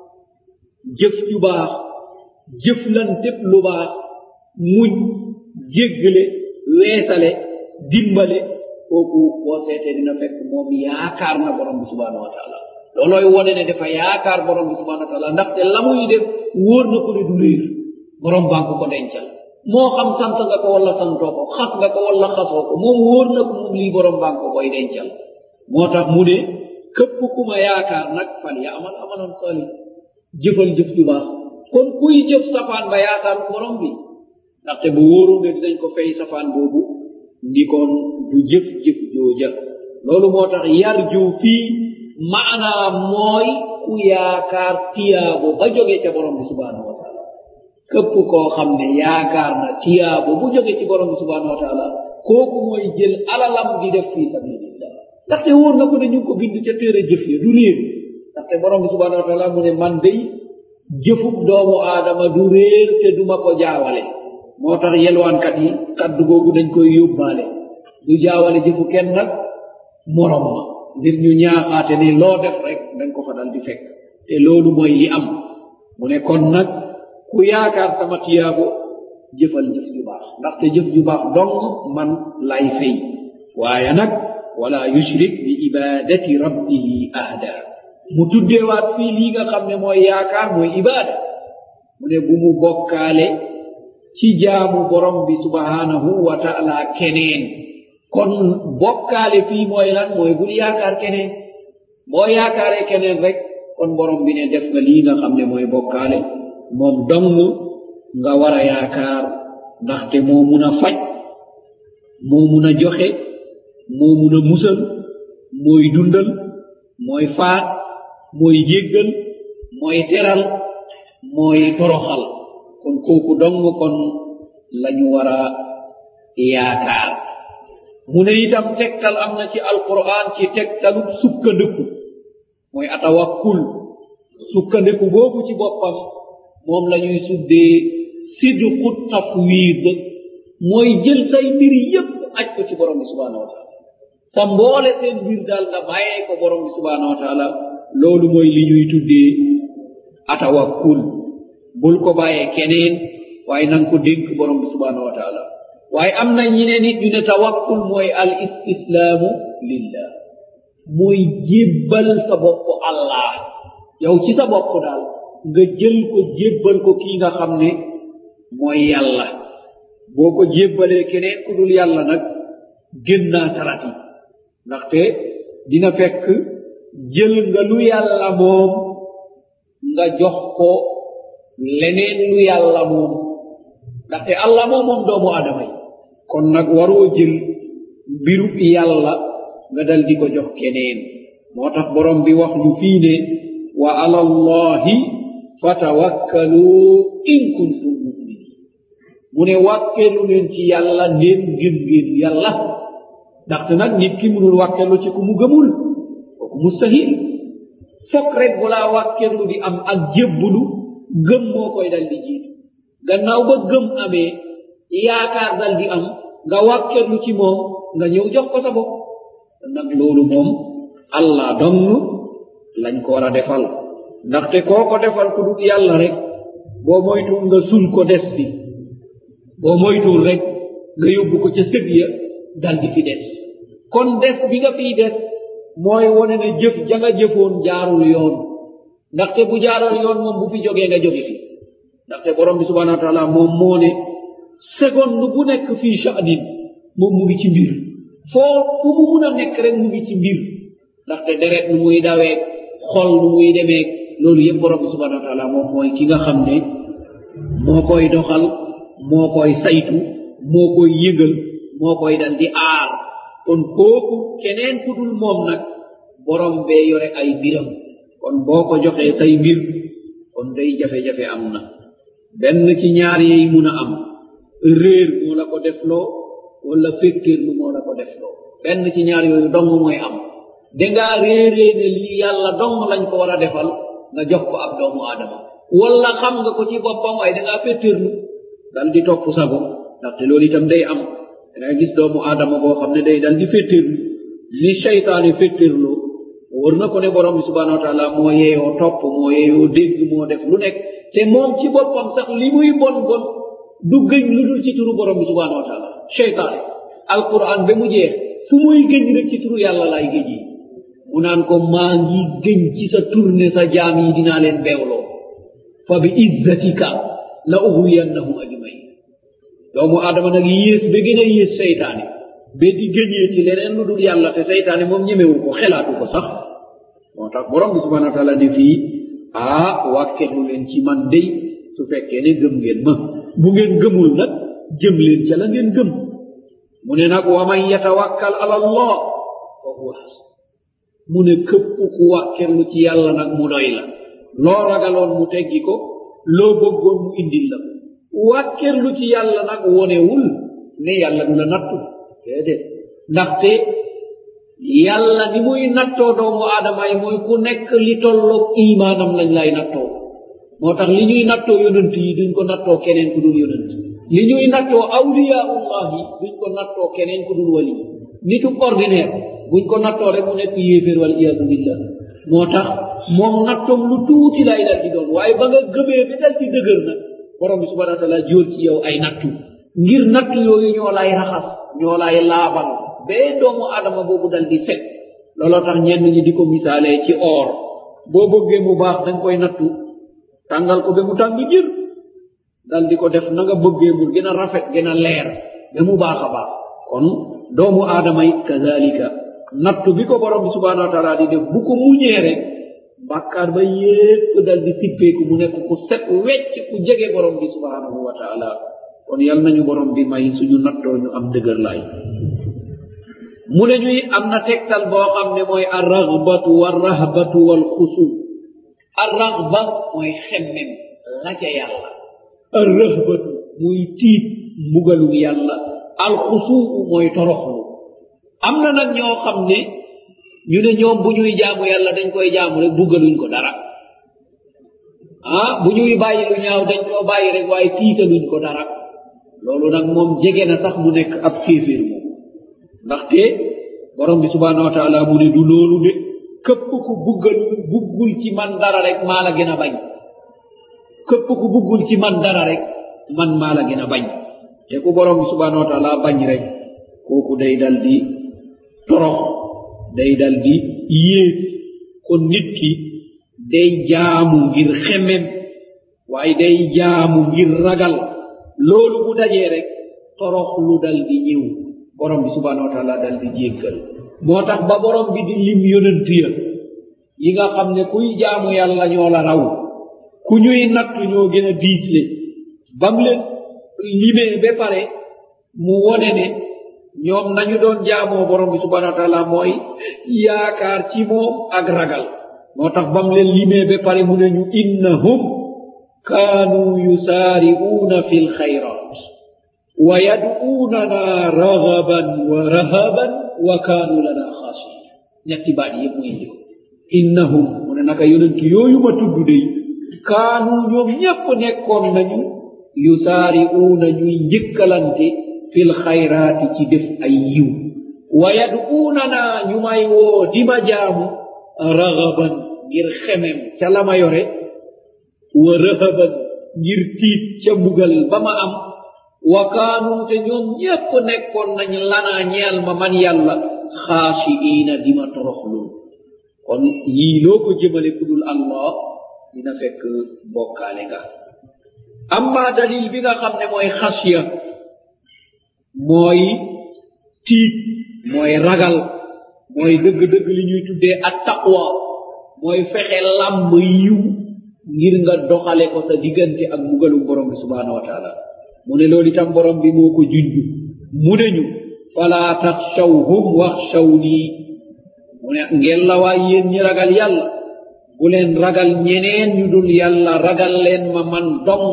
jëf ju baax jëflanteb lu baax muñ jéggale weesale dimbale kooku boo seetee dina fekk moom yaakaar na borom bi subhanahu wa taala loolooy wone ne dafa yaakaar borom bi subhanahu wa taala ndaxte la muy def wóor na ko ne du réer borom baa ko dencal moo xam sant nga ko wala santoo ko xas nga ko wala xasoo ko moom wóor na ko moom lii borom baa ko koy dencal moo tax mu ne képp ku ma yaakaar nag fal ya amal amalan salih jëfal jëf ju baax kon kuy jëf safaan ba yaakaar borom bi ndaxte bu wóoru ne dinañ ko fay safaan boobu ndi kon du jëf jooja loolu moo tax yarju fii maanaa mooy ku yaakaar tiyaabo ba jóge ca borom bi subhanahu wa taala képp koo xam ne yaakaar na tiyaabo bu jóge ci borom bi subhanahu wa taala kooku mooy jël alalam di def fii sabilillah ndaxte wóor na ko ne ñu ngi ko bind ca téere jëf ya du réer ndaxte borom bi subhanahu wa taala mu ne man day jëfub doomu aadama du réer te duma ko jaawale moo tax yelwaankat yi kaddu googu dañ koy yóbbaale du jaawale jëfu kenn nag morom ma ngir ñu ñaaxaate ne loo def rek dañ ko fa dal di fekk te loolu mooy li am mu ne kon nag ku yaakaar sama tiyaabo jëfal jëf ju baax ndaxte jëf ju baax dong man lay fay waaye nag wala yushrik bi ibadati rabbihi ahda mu tuddeewaat fii lii nga xam ne mooy yaakaar mooy ibaada mu ne bu mu bokkaale ci jaamu borom bi subhanahu wa taala keneen kon bokkaale fii mooy lan mooy bul yaakaar keneen boo yaakaaree keneen rek kon borom bi ne def nga lii nga xam ne mooy bokkaale moom dong nga war a yaakaar ndaxte moo mun a faj moo mun a joxe moo mun a musal mooy dundal mooy faat mooy jéggal mooy teral mooy toroxal kon kooku dong kon lañu war a yaakaar mu ne itam tegtal am na ci alquran ci tegtalu sukkandiku mooy atawakkul sukkandiku boobu ci boppam moom la ñuy suddee sidqu tafwid mooy jël say mbir yépp aj ko ci borom bi subhanahu wa taala sa mboole seen mbir daal nga bàyyee ko borom bi subhanahu wa taala loolu mooy li ñuy tuddee atawakkul bul ko bàyyee keneen waaye nanga ko dénk borom bi subhanahu wa taala waaye am na ñeneen nit ñu ne tawakkul mooy al istislaamu lillah mooy jébbal sa bopp allah yow ci sa bopp daal nga jël ko jébbal ko kii nga xam ne mooy yàlla boo ko jébbalee keneen ku dul yàlla nag gën naa tarati ndaxte dina fekk jël nga lu yàlla moom nga jox ko leneen lu yàlla moom ndaxte allah moom doomu aadama yi kon nag waroo jël mbiru yàlla nga dal di ko jox keneen moo tax borom bi wax ñu fii ne wa ala allahi fatawakkalu in kuntum muminin mu ne wàkkeelu leen ci yàlla ndéem gëm ngeen yàlla ndaxte nag nit ki mënul wàkkeelu ci ku mu gëmul kooku mustahil fokk rek balaa wàkkeelu di am ak jébbulu gëm moo koy dal di jiitu gannaaw ba gëm amee yaakaar dal di am nga wàkkeelu ci moom nga ñëw jox ko sa bopp nag loolu moom allah dong lañ ko war a defal ndaxte koo ko defal ku dul yàlla rek boo moytuwul nga sul ko des fi boo moytuwul rek nga yóbbu ko ca sëg ya dal di fi des kon des bi nga fiy des mooy wone ne jëf ja nga jëfoon jaarul yoon ndaxte bu jaarul yoon moom bu fi jógee nga jóge fi ndaxte borom bi subhanahu wa taala moom moo ne seconde bu nekk fii sha'nin moom mu ngi ci mbir foo fu mu mun a nekk rek mu ngi ci mbir ndaxte deret nu muy dawee xol nu muy demee loolu yëpp borom bi subhanahu wa taala moom mooy ki nga xam ne moo koy doxal moo koy saytu moo koy yëgal moo koy dal di aar kon kooku keneen ku dul moom nag borom bee yore ay mbiram kon boo ko joxee say mbir kon day jafe-jafe am na benn ci ñaar yi mun a am réer moo la ko defloo wala fekkeerlu moo la ko defloo benn ci ñaar yooyu dong mooy am dangaa réeree ne lii yàlla dong lañ ko war a defal nga jox ko ab doomu aadama wala xam nga ko ci boppam waaye dangaa fekkeerlu dal di topp sago ndaxte loolu itam day am dangay gis doomu aadama boo xam ne day dal di fekkeerlu li seytaane fekkeerloo wër na ko ne borom bi subhanahu wa taala moo yeeyoo topp moo yeeyoo dégg moo def lu nekk te moom ci boppam sax li muy bon bon du gëñ lu dul ci turu borom bi subhanahu wa taala seytaane alquran ba mu jeex fu muy gëñ rek ci turu yàlla laay gëñi mu naan ko maa ngi gëñ ci sa turne sa jaam yi dinaa leen beewloo fa bi izzatika la ughwiyannahum ajmain doomu aadama nag yées ba gën a yées seytaane ba di gëñee ci leneen lu dul yàlla te seytaane moom ñemewu ko xelaatu ko sax moo tax borom bi subhanahu wa taala ne fii wàkkeelu leen ci man day su fekkee ne gëm ngeen ma bu ngeen gëmul nag jëm leen ca la ngeen gëm mu ne nag wa man yatawakkal ala allah fa huwa hasbuh mu ne këpp ku wàkkeelu ci yàlla nag mu doy la loo ragaloon mu teggi ko loo bëggoon mu indil la wàkkeelu ci yàlla nag wonewul ne yàlla du la nattu déedéet ndaxte yàlla ni muy nattoo doomu aadama yi mooy ku nekk li tolloog imaanam lañ lay nattoo moo tax li ñuy nattoo yonent yi duñ ko nattoo keneen ku dul yonent li ñuy nattoo awliyaullah yi duñ ko nattoo keneen ku dul wali nitu ordinaire buñ ko nattoo rek mu nekk yéeféer wal iyaadu billah moo tax moom nattoom lu tuuti lay dal di doon waaye ba nga gëmee bi dal ci dëgër nag borom bi subhanahu wa taala jóor ci yow ay nattu ngir nattu yooyu ñoo lay raxas ñoo lay laabal bee doomu adama boobu dal di set looloo tax ñenn ñi di ko misaalee ci or boo bëggee mu baax da nga koy nattu tàngal ko ba mu tàng jër dal di ko def na nga bëggee mu gën a rafet gën a leer ba mu baax a baax kon doomu aadama it kazalika nattu bi ko borom bi subhanahu wa taala di def bu ko muñee rek bàkkaar ba yépp dal di sippeeku mu nekk ku set wecc ku jege borom bi subhanahu wa taala kon yal nañu borom bi may suñu nattoo ñu am dëgër laay mu ne ñuy am na tegtal boo xam ne mooy arragbatu warrahbatu walxusu arragba mooy xemmem la ca yàlla arrahbatu muy tiit mbugalum yàlla alxusuu mooy toroxlu am na nag ñoo xam ne ñu ne ñoom bu ñuy jaamu yàlla dañ koy jaamu rek buggaluñ ko dara bu ñuy bàyyi lu ñaaw dañ koo bàyyi rek waaye tiitaluñ ko dara loolu nag moom jege na sax mu nekk ab kéeféer moom ndaxte borom bi subhanahu wa taala mu ne du loolu de képp ku buggul ci man dara rek maa la gën a bañ képp ku buggul ci man dara rek man maa la gën a bañ te ku borom bi subhanahu wa taala bañ rek kooku day dal di torox day dal di yées kon nit ki day jaamu ngir xemem waaye day jaamu ngir ragal loolu bu dajee rek torox lu dal di ñëw borom bi subhanahu wa taala dal di jéggal moo tax ba borom bi di lim yonent ya yi nga xam ne kuy jaamu yàlla ñoo la raw ku ñuy nattu ñoo gën a diisle bam leen limee ba pare mu wone ne ñoom nañu doon jaamoo borom bi subhanahu wa taala mooy yaakaar ci moom ak ragal moo tax bam leen limee ba pare mu ne ñu innahum kaanu yusaari'uuna fi lxayrat wa yad'uunana ragaban wa rahaban wa kaanu lana xaasiin ñetti baat yëpp muy indi ko innahum mu ne naka yonent yooyu ma tudd dey kaanu ñoom ñépp nekkoon nañu yusaari'uuna ñuy njëkkalante fil xayraati ci def ay yiw wa yad'uunana ñu may woo di ma jaamu ragaban ngir xemem ca la ma yore wa rahaban ngir tiit ca mbugal ba ma am wa kaanu te ñoom ñépp nekkoon nañ lanaa ñeel ma man yàlla xaashiina di ma toroxlul kon yii loo ko jëmale ku dul allah dina fekk bokkaale nga amma dalil bi nga xam ne mooy xasya mooy tiit mooy ragal mooy dëgg-dëgg li ñuy tuddee at taqwa mooy fexe làmb yiw ngir nga doxale ko sa diggante ak mbugalum borom bi subhanahu wa taala mu ne loolu itam borom bi moo ko junj mu ne ñu fala taxshawhum waxshawnii mu ne ngeen la waay yéen ñi ragal yàlla bu leen ragal ñeneen ñu dul yàlla ragal leen ma man dong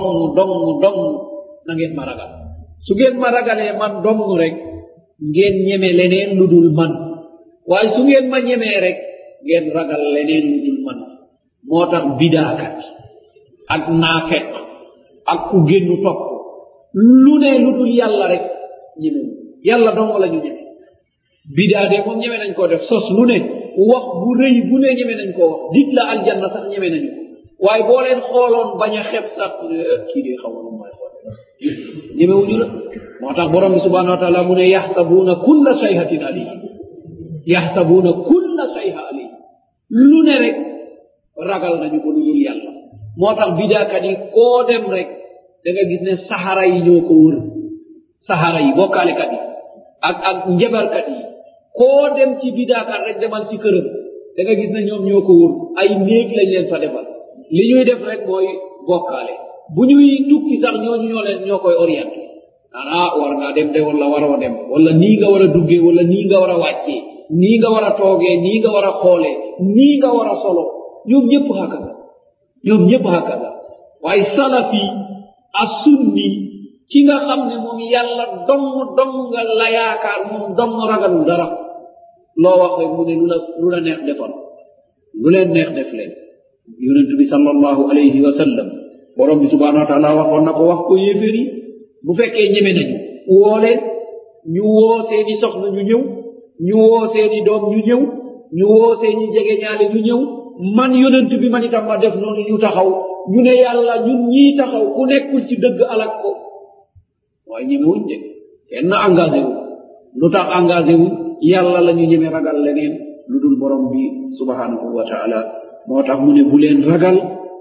na ngeen ma ragal su ngeen ma ragalee man dong rek ngeen ñeme leneen lu dul man waaye su ngeen ma ñemee rek ngeen ragal leneen lu dul man moo tax bidaakat ak naafeq ak ku génnu topp lu ne lu dul yàlla rek ñeme yàlla dong la ñu ñeme bidaa de moom ñeme nañ koo def sos lu ne wax bu rëy bu ne ñeme nañ koo wax dig la aljanna sax ñeme nañu ko waaye boo leen xooloon bañ a xeb sax kii de xaw ma mooy xool ñemewuñu la moo tax borom bi subhanahu wa taala mu ne yaxsabuuna kulla sayhatin alayhi yaxsabuuna kulla sayha alayhi lu ne rek ragal nañu ko lu dul yàlla moo tax bidaakat yi koo dem rek da nga gis ne saxara yi ñoo ko wër saxara yi bokkaalekat yi ak njabarkat yi koo dem ci bidaakat rek demal ci këram da nga gis ne ñoom ñoo ko wër ay néeg lañ leen fa defal li ñuy def rek mooy bokkaale bu ñuy tukki sax ñooñu ñoo koy orienté war ngaa dem de wala waroo dem wala nii nga war a duggee wala nii nga war a wàccee nii nga war a toogee nii nga war a xoolee nii nga war a solo ñoom ñëpp hakaza waaye salafi as-sunni ki nga xam ne moom yàlla dong nga la yaakaar moom dong ragalul dara loo wax rek mu ne lu la neex defal lu leen neex def leen yonent bi sallallahu alayhi wa sallam borom bi subhanahu wa taala waxoon na ko wax ko yéeféer yi bu fekkee ñeme nañu woo leen ñu woo seeni soxna ñu ñëw ñu woo seeni doom ñu ñëw ñu woo seeni jege ñaale ñu ñëw man yonent bi man itam ma def noonu ñu taxaw ñu ne yàlla ñun ñii taxaw ku nekkul ci dëgg alak ko waaye ñemewuñ de kenn engagé wu lu tax engagé wu yàlla la ñu ñeme ragal leneen lu dul borom bi subhanahu wa taala moo tax mu ne bu leen ragal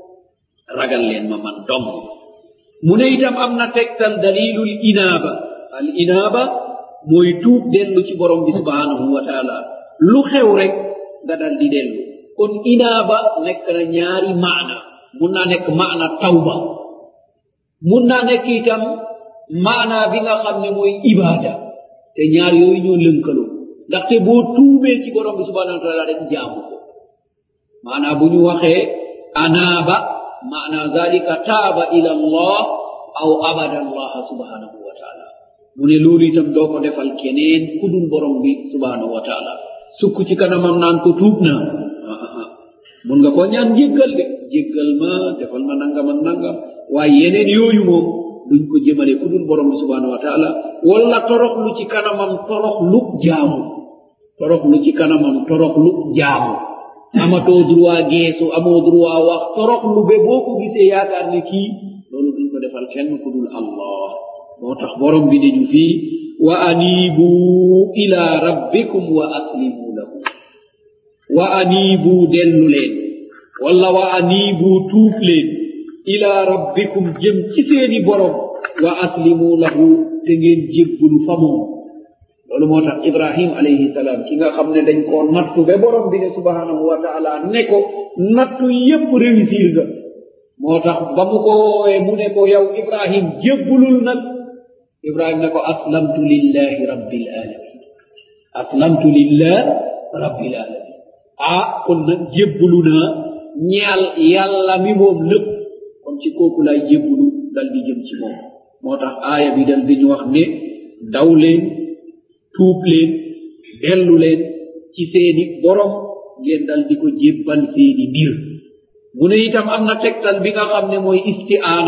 leen ma man dong mu ne itam am na tegtal dalilul inaaba al inaaba mooy tuub dellu ci borom bi subhanahu wa taala lu xew rek nga dal di dellu kon inaaba nekk na ñaari maana mun naa nekk maana tawba mun naa nekk itam maana bi nga xam ne mooy ibaada te ñaar yooyu ñoo lënkaloo ndaxte boo tuubee ci borom bi subhanahu wa taala rek jaamu ko maana bu ñu waxee anaaba maana zalika taaba ila allah aw abada allah subhanahu wa taala mu ne loolu itam doo ko defal keneen ku dul borom bi subhanahu wa taala sukk ci kanamam naan ko tuub na mun nga ko ñaan jéggal de jéggal ma defal ma nangam ak nangam waaye yeneen yooyu moom duñ ko jëmale ku dul borom bi subhanahu wa taala wala toroxlu ci kanamam toroxlu jaamu toroxlu ci kanamam toroxlu jaamu amatoo droit geesu amoo droit wax toroxlu be boo ko gisee yaakaar ne kii loolu duñ ko defal kenn ku dul allah moo tax borom bi dañu fii wa anibu ila rabbikum wa aslimu lahu wa anibu dellu leen wala wa anibu tuub leen ila rabbikum jëm ci seeni borom wa aslimu lahu te ngeen jébbulu fa moom loolu moo tax ibrahim alayhi salaam ki nga xam ne dañ koo nattu ba borom bi ne subhanahu wa taala ne ko nattu yépp réussir nga moo tax ba mu ko woowee mu ne ko yow ibrahim jébbulul nag ibrahim ne ko aslamtu lillahi rabbil alamin aslamtu lillah rabbil alamin kon nag jébbulu naa ñaal yàlla mi moom lépp kon ci kooku lay jébbulu dal di jëm ci moom moo tax aaya bi dal di ñu wax ne daw leen tuub leen dellu leen ci seeni borom ngeen dal di ko jébbal seeni mbir mu ne itam am na tegtal bi nga xam ne mooy isti'aana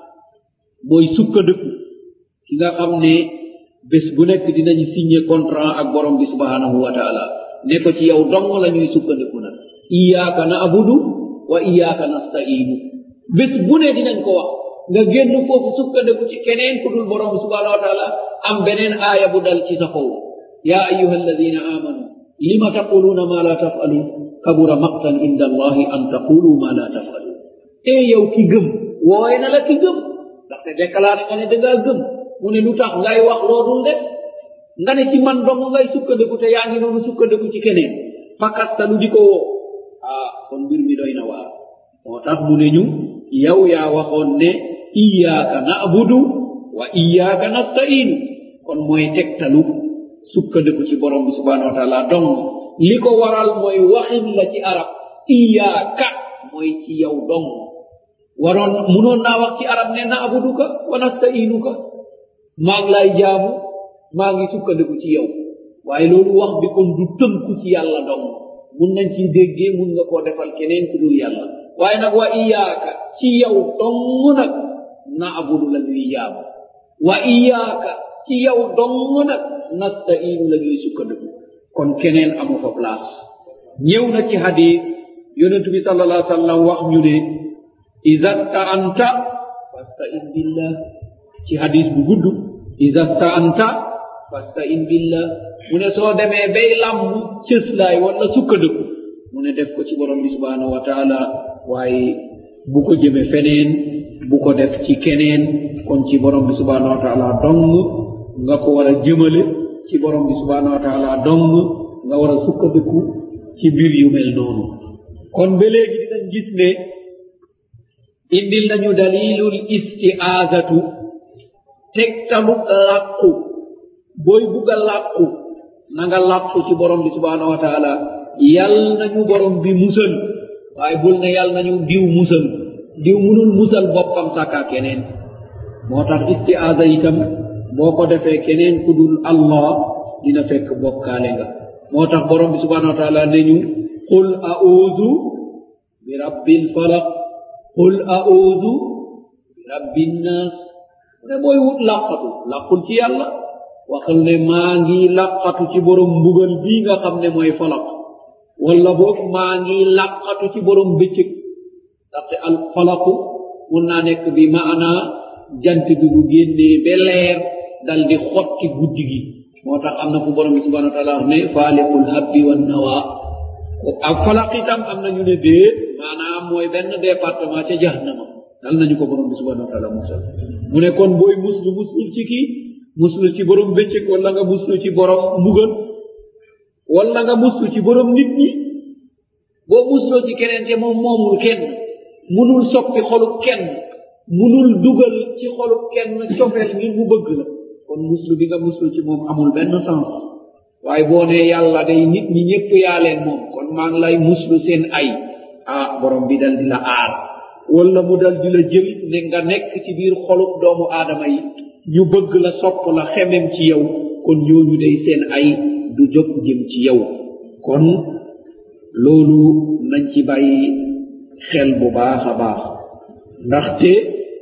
mooy sukkandiku ki nga xam ne bés bu nekk dinañu signé contrat ak borom bi subhanahu wa taala ne ko ci yow dong la ñuy sukkandiku nag iyyaka na'budu wa iyyaka nasta'inu bés bu ne dinañ ko wax nga génn foofu sukkandiku ci keneen ku dul borom bi subhanahu wa taala am beneen aaya bu dal ci sa kaw ya ayyuha alladina amanu lima taquluna ma la taf'alun kabura maqtan inda allahi an taqulu ma la taf'alun yow ki gëm wooye na la ki gëm ndaxte déclaré nga ne dangaa gëm mu ne lu tax ngay wax loodul de nga ne ci man dong ngay sukkandiku te yaa ngi noonu sukkandiku ci keneen fakastalu di ko woo kon mbir mi doy na waar moo tax mu ne ñu yow yaa waxoon ne iyyaka na'budu wa iyyaka nasta'inu kon mooy tegtalu sukkandiku ci borom bi subhanahu wa taala dong li ko waral mooy waxin la ci arab iyyaka mooy ci yow dong waroon munoon naa wax ci arab ne na'buduka wa nasta'inuka maa ngi lay jaamu maa ngi sukkandiku ci yow waaye loolu wax bi kon du tënku ci yàlla dong mun nañ ciy déggee mun nga koo defal keneen ku dul yàlla waaye nag wa iyyaka ci yow dong nag na'budu la ñuy jaamu wa iyyaka ci yow dong nag nasta'inu la ñuy sukkandiku kon keneen amu fa place ñëw na ci hadith yonent bi sallallahu alayhi wa sallam wax ñu ne iza sta'anta fasta'in billah ci hadith bu gudd iza sta'anta fasta'in billah mu ne soo demee bay làmb cëslaay wala sukkandiku mu ne def ko ci borom bi subhanahu wa taala waaye bu ko jëme feneen bu ko def ci keneen kon ci borom bi subhanahu wa taala dong nga ko war a jëmale ci borom bi subhanahu wa taala dong nga war a sukkandiku ci mbir yu mel noonu kon ba léegi dinañ gis ne indil nañu dalilul isti'aazatu tegtalu làqu booy bugg a làqu na nga làqu ci borom bi subhanahu wa taala yal nañu borom bi musal waaye bul ne yal nañu diw musal diw munul musal boppam sàkka keneen moo tax isti'aaza itam boo ko defee keneen ku dul allah dina fekk bokkaale nga moo tax borom bi subhanahu wa taala ne ñu qul a'udhu bi rabbil falaq qul a'udhu bi rabbin nas ne booy wut làqatu làqul ci yàlla waxal ne maa ngi làqatu ci borom mbugal bii nga xam ne mooy falaq wala boog maa ngi làqatu ci borom bëccëg ndaxte al falaqu mun naa nekk bi maana jant bi bu génnee ba leer dal di xotti guddi gi moo tax am na fu borom bi subhanahu wa taala wax ne faaliqul habbi wan nawa ko ak falaq itam am na ñu ne déet maanaam mooy benn département ca jahannama dal nañu ko borom bi subhanahu wa taala musal mu ne kon booy muslul ci kii muslu ci borom bëccëg wala nga muslu ci borom mbugal wala nga muslu ci borom nit ñi boo musloo ci keneen te moom moomul kenn munul soppi xolub kenn munul dugal ci xolub kenn cofeel ngir mu bëgg la kon muslu bi nga muslu ci moom amul benn sens waaye boo nee yàlla day nit ñi ñëpp yaa leen moom kon maa ngi lay muslu seen ay borom bi dal di la aar wala mu dal di la jël ne nga nekk ci biir xolub doomu aadama yi ñu bëgg la sopp la xemem ci yow kon ñooñu day seen ay du jóg jëm ci yow kon loolu nañ ci bàyyi xel bu baax a baax ndaxte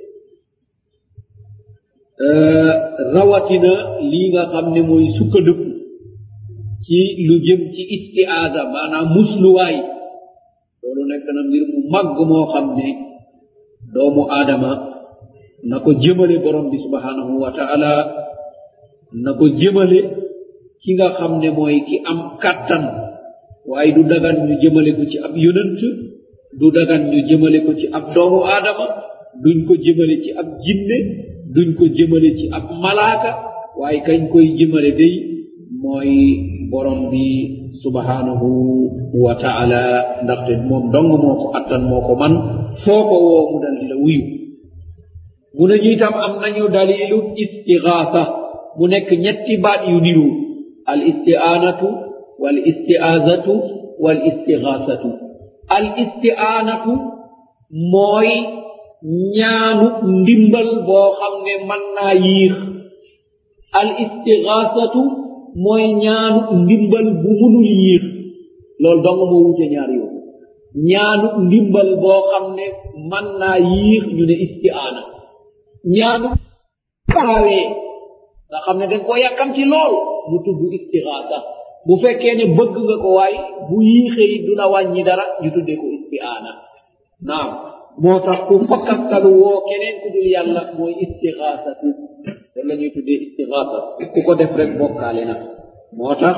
rawatina lii nga xam ne mooy sukkandiku ci lu jëm ci istiaada maanaam musluwaay loolu nekk na mbir mu màgg moo xam ne doomu aadama na ko jëmale borom bi subhanahu wa taala na ko jëmale ki nga xam ne mooy ki am kàttan waaye du dagan ñu jëmale ko ci ab yonent du dagan ñu jëmale ko ci ab doomu aadama duñ ko jëmale ci ab jinne duñ ko jëmale ci ab malaaka waaye kañ koy jëmale day mooy borom bi subhanahu wa taala ndaxte moom dong moo ko attan moo ko man foo ko woo mu dal di la wuyu mu ne ñu itam am nañu dalilu istigaasa mu nekk ñetti baat yu niru al isti'anatu wal isti'azatu wal istigaasatu al isti'anatu mooy ñaanu ndimbal boo xam ne mën naa yiix al istigaasatu mooy ñaanu ndimbal bu munul yiix loolu dong moo wute ñaar yoon ñaanu ndimbal boo xam ne mën naa yiix ñu ne isti'ana ñaanu parawee nga xam ne dañ koo yàkkam ci lool mu tudd istigaasa bu fekkee ne bëgg nga ko waay bu yiixee du la wàññi dara ñu tuddee ko isti'ana naam moo tax ku fakkastalu woo keneen ku dul yàlla mooy istigaasatu loolu la ñuy tuddee istigaasa ku ko def rek bokkaale na moo tax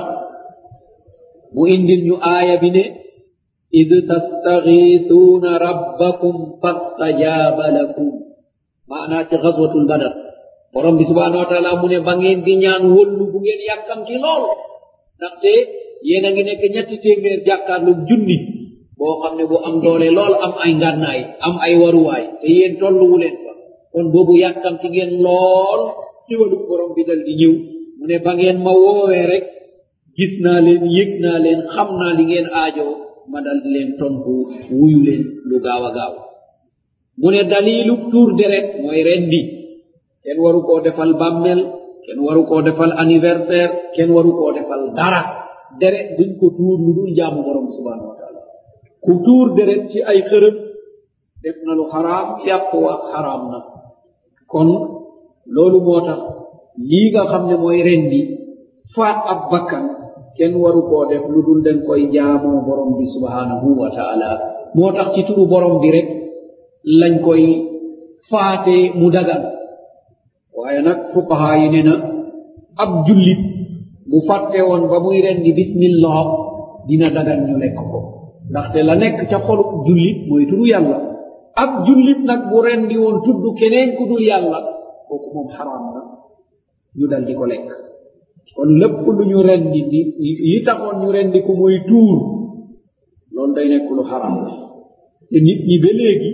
mu indil ñu aaya bi ne id tastagiisuuna rabbakum fastajaaba lakum maanaa ci xaswatul badar borom bi subhanahu wa taala mu ne ba ngeen di ñaan wëllu bu ngeen yàkkamti lool ndaxte yéen a ngi nekk ñetti téeméer jàkkaarlu junni boo xam ne bu am doole lool am ay ngànnaay am ay waruwaay te yéen tolluwu leen fa kon boobu yàkkamti ngeen lool ci walu borom bi dal di ñëw mu ne ba ngeen ma woowee rek gis naa leen yëg naa leen xam naa li ngeen aajoo ma dal di leen tontu wuyu leen lu gaaw a gaaw mu ne dalilu tuur deret mooy rendi kenn waru koo defal bàmmel kenn waru koo defal anniversaire kenn waru koo defal dara deret duñ ko tuur lu dul jaamu borom bi subhanahu wa taala ku tuur deret ci ay xërëm def na lu xaraam yàpp wa xaraam na kon loolu moo tax lii nga xam ne mooy rendi faat ab bakkan kenn waru koo def lu dul dañ koy jaamoo borom bi subhanahu wa taala moo tax ci turu borom bi rek lañ koy faatee mu dagan waaye nag fuqaha yi ne na ab jullit bu fàtte woon ba muy rendi bismillah dina dagan ñu lekk ko ndaxte la nekk ca xolub jullit mooy turu yàlla ab jullit nag bu rendi woon tudd keneen ku dul yàlla kooku moom xaraam na ñu dal di ko lekk kon lépp lu ñu rendi li taxoon ñu rendi ko mooy tuur loolu day nekk lu xaraam la te nit ñi ba léegi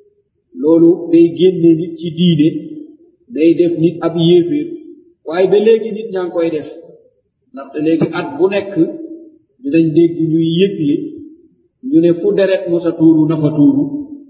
loolu day génne nit ci diine day def nit ab yéeféer waaye ba léegi nit ñaa ngi koy def ndaxte léegi at bu nekk ñu dañ dégg ñuy yëgle ñu ne fu deret mosa tuuru na fa tuuru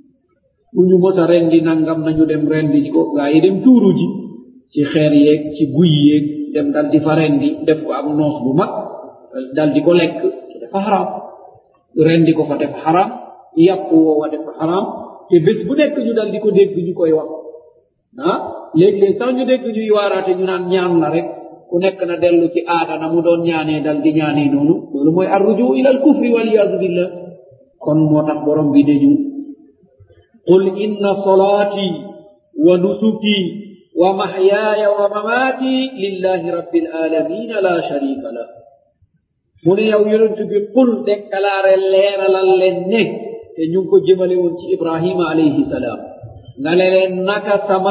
fu ñu mosa rendi nangam nañu dem rendi ko gaa yi dem tuuru ji ci xeer yeeg ci guy yeeg dem dal di fa rendi def ko ak noos bu mag dal di ko lekk dafa xaraam rendi ko fa def xaraam yàpp woowa def xaraam te bés bu nekk ñu dal di ko dégg ñu koy wax léeg-léeg sax ñu dégg ñuy waaraate ñu naan ñaan la rek ku nekk na dellu ci aada na mu doon ñaanee dal di ñaanee noonu loolu mooy arruju ila al kufri wal iyaadu billah kon moo tax borom bi dañu qul inna salati wa nusuki wa mahyaaya wa mamaati lillahi rabbil alamin la sharika lah mu ne yow yonent bi qul déclaré leeralal leen ne te ñu ngi ko jëmale woon ci ibrahima alayhi salaam nga ne leen naka sama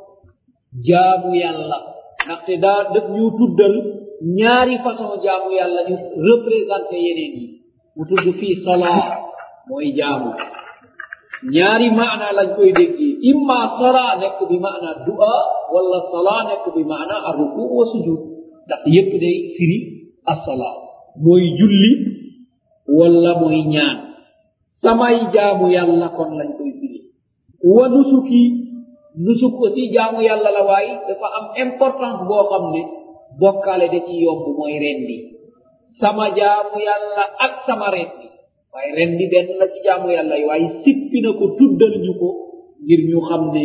jaamu yàlla ndaxte daa def ñu tuddal ñaari façon jaamu yàlla ñu représenté yeneen yi mu tudd fii salaa mooy jaamu ñaari maana lañ koy déggee imma salaa nekk bi maana du'a wala salaa nekk bi maana arruku wa sujud ndax yépp day firi assalaa mooy julli wala mooy ñaan samay jaamu yàlla kon lañ koy firi wa nusuki nusuk aussi jaamu yàlla la waaye dafa am importance boo xam ne bokkaale da ci yomb mooy rendi sama jaamu yàlla ak sama rendi waaye rendi benn la ci jaamu yàlla yi waaye sippi na ko tuddal ñu ko ngir ñu xam ne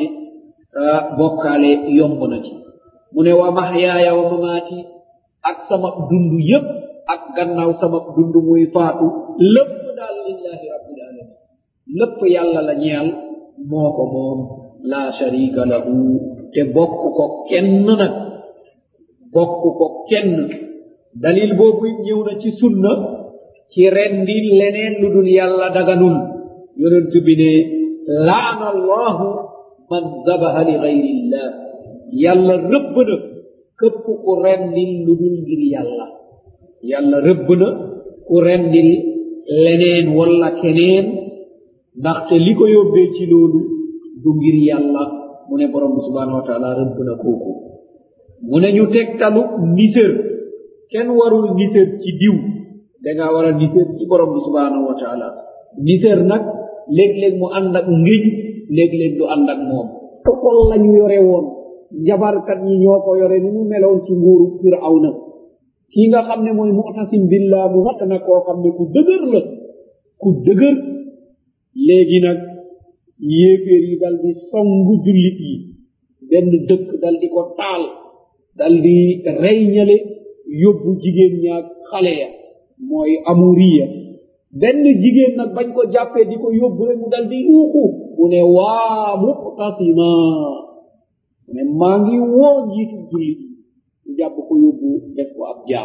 bokkaale yomb na ci mu ne wa mahyaaya wa mamaati ak sama dund yépp ak gannaaw sama dund muy faatu lépp daal lillahi rabbil alamin lépp yàlla la ñeel moo ko moom la sharika lahu te bokk ko kenn nag bokk ko kenn dalil boobu ñëw na ci sunna ci rendi leneen lu dul yàlla daganul yonent bi ne laana allahu man dabaha li gayrillah yàlla rëbb na képp ku rendil lu dul ngir yàlla yàlla rëbb na ku rendil leneen wala keneen ndaxte li ko yóbbee ci loolu du ngir yàlla mu ne borom bi subhanahu wa taala rëbb na kooku mu ne ñu tegtalu nisër kenn warul nisër ci diw danga war a nisër ci borom bi subhanahu wa taala nisër nag léeg-léeg mu ànd ak ngiñ léeg-léeg du ànd ak moom xol lañu yore woon njabarkat ñi ñoo ko yore ni mu meloon ci nguuru firawna kii nga xam ne mooy mu'tasim billah mu wax na koo xam ne ku dëgër la ku dëgër léegi nag yéeféer yi dal di songu jullit yi benn dëkk dal di ko taal dal di rey ñale yóbbu jigéen ñaag xale ya mooy amuriya benn jigéen nag bañ ko jàppee di ko yóbbu rek mu dal di yuuxu mu ne waa muqtasima mu ne maa ngi woo njiitu jullit yi jàpp ko yóbbu def ko ab jaam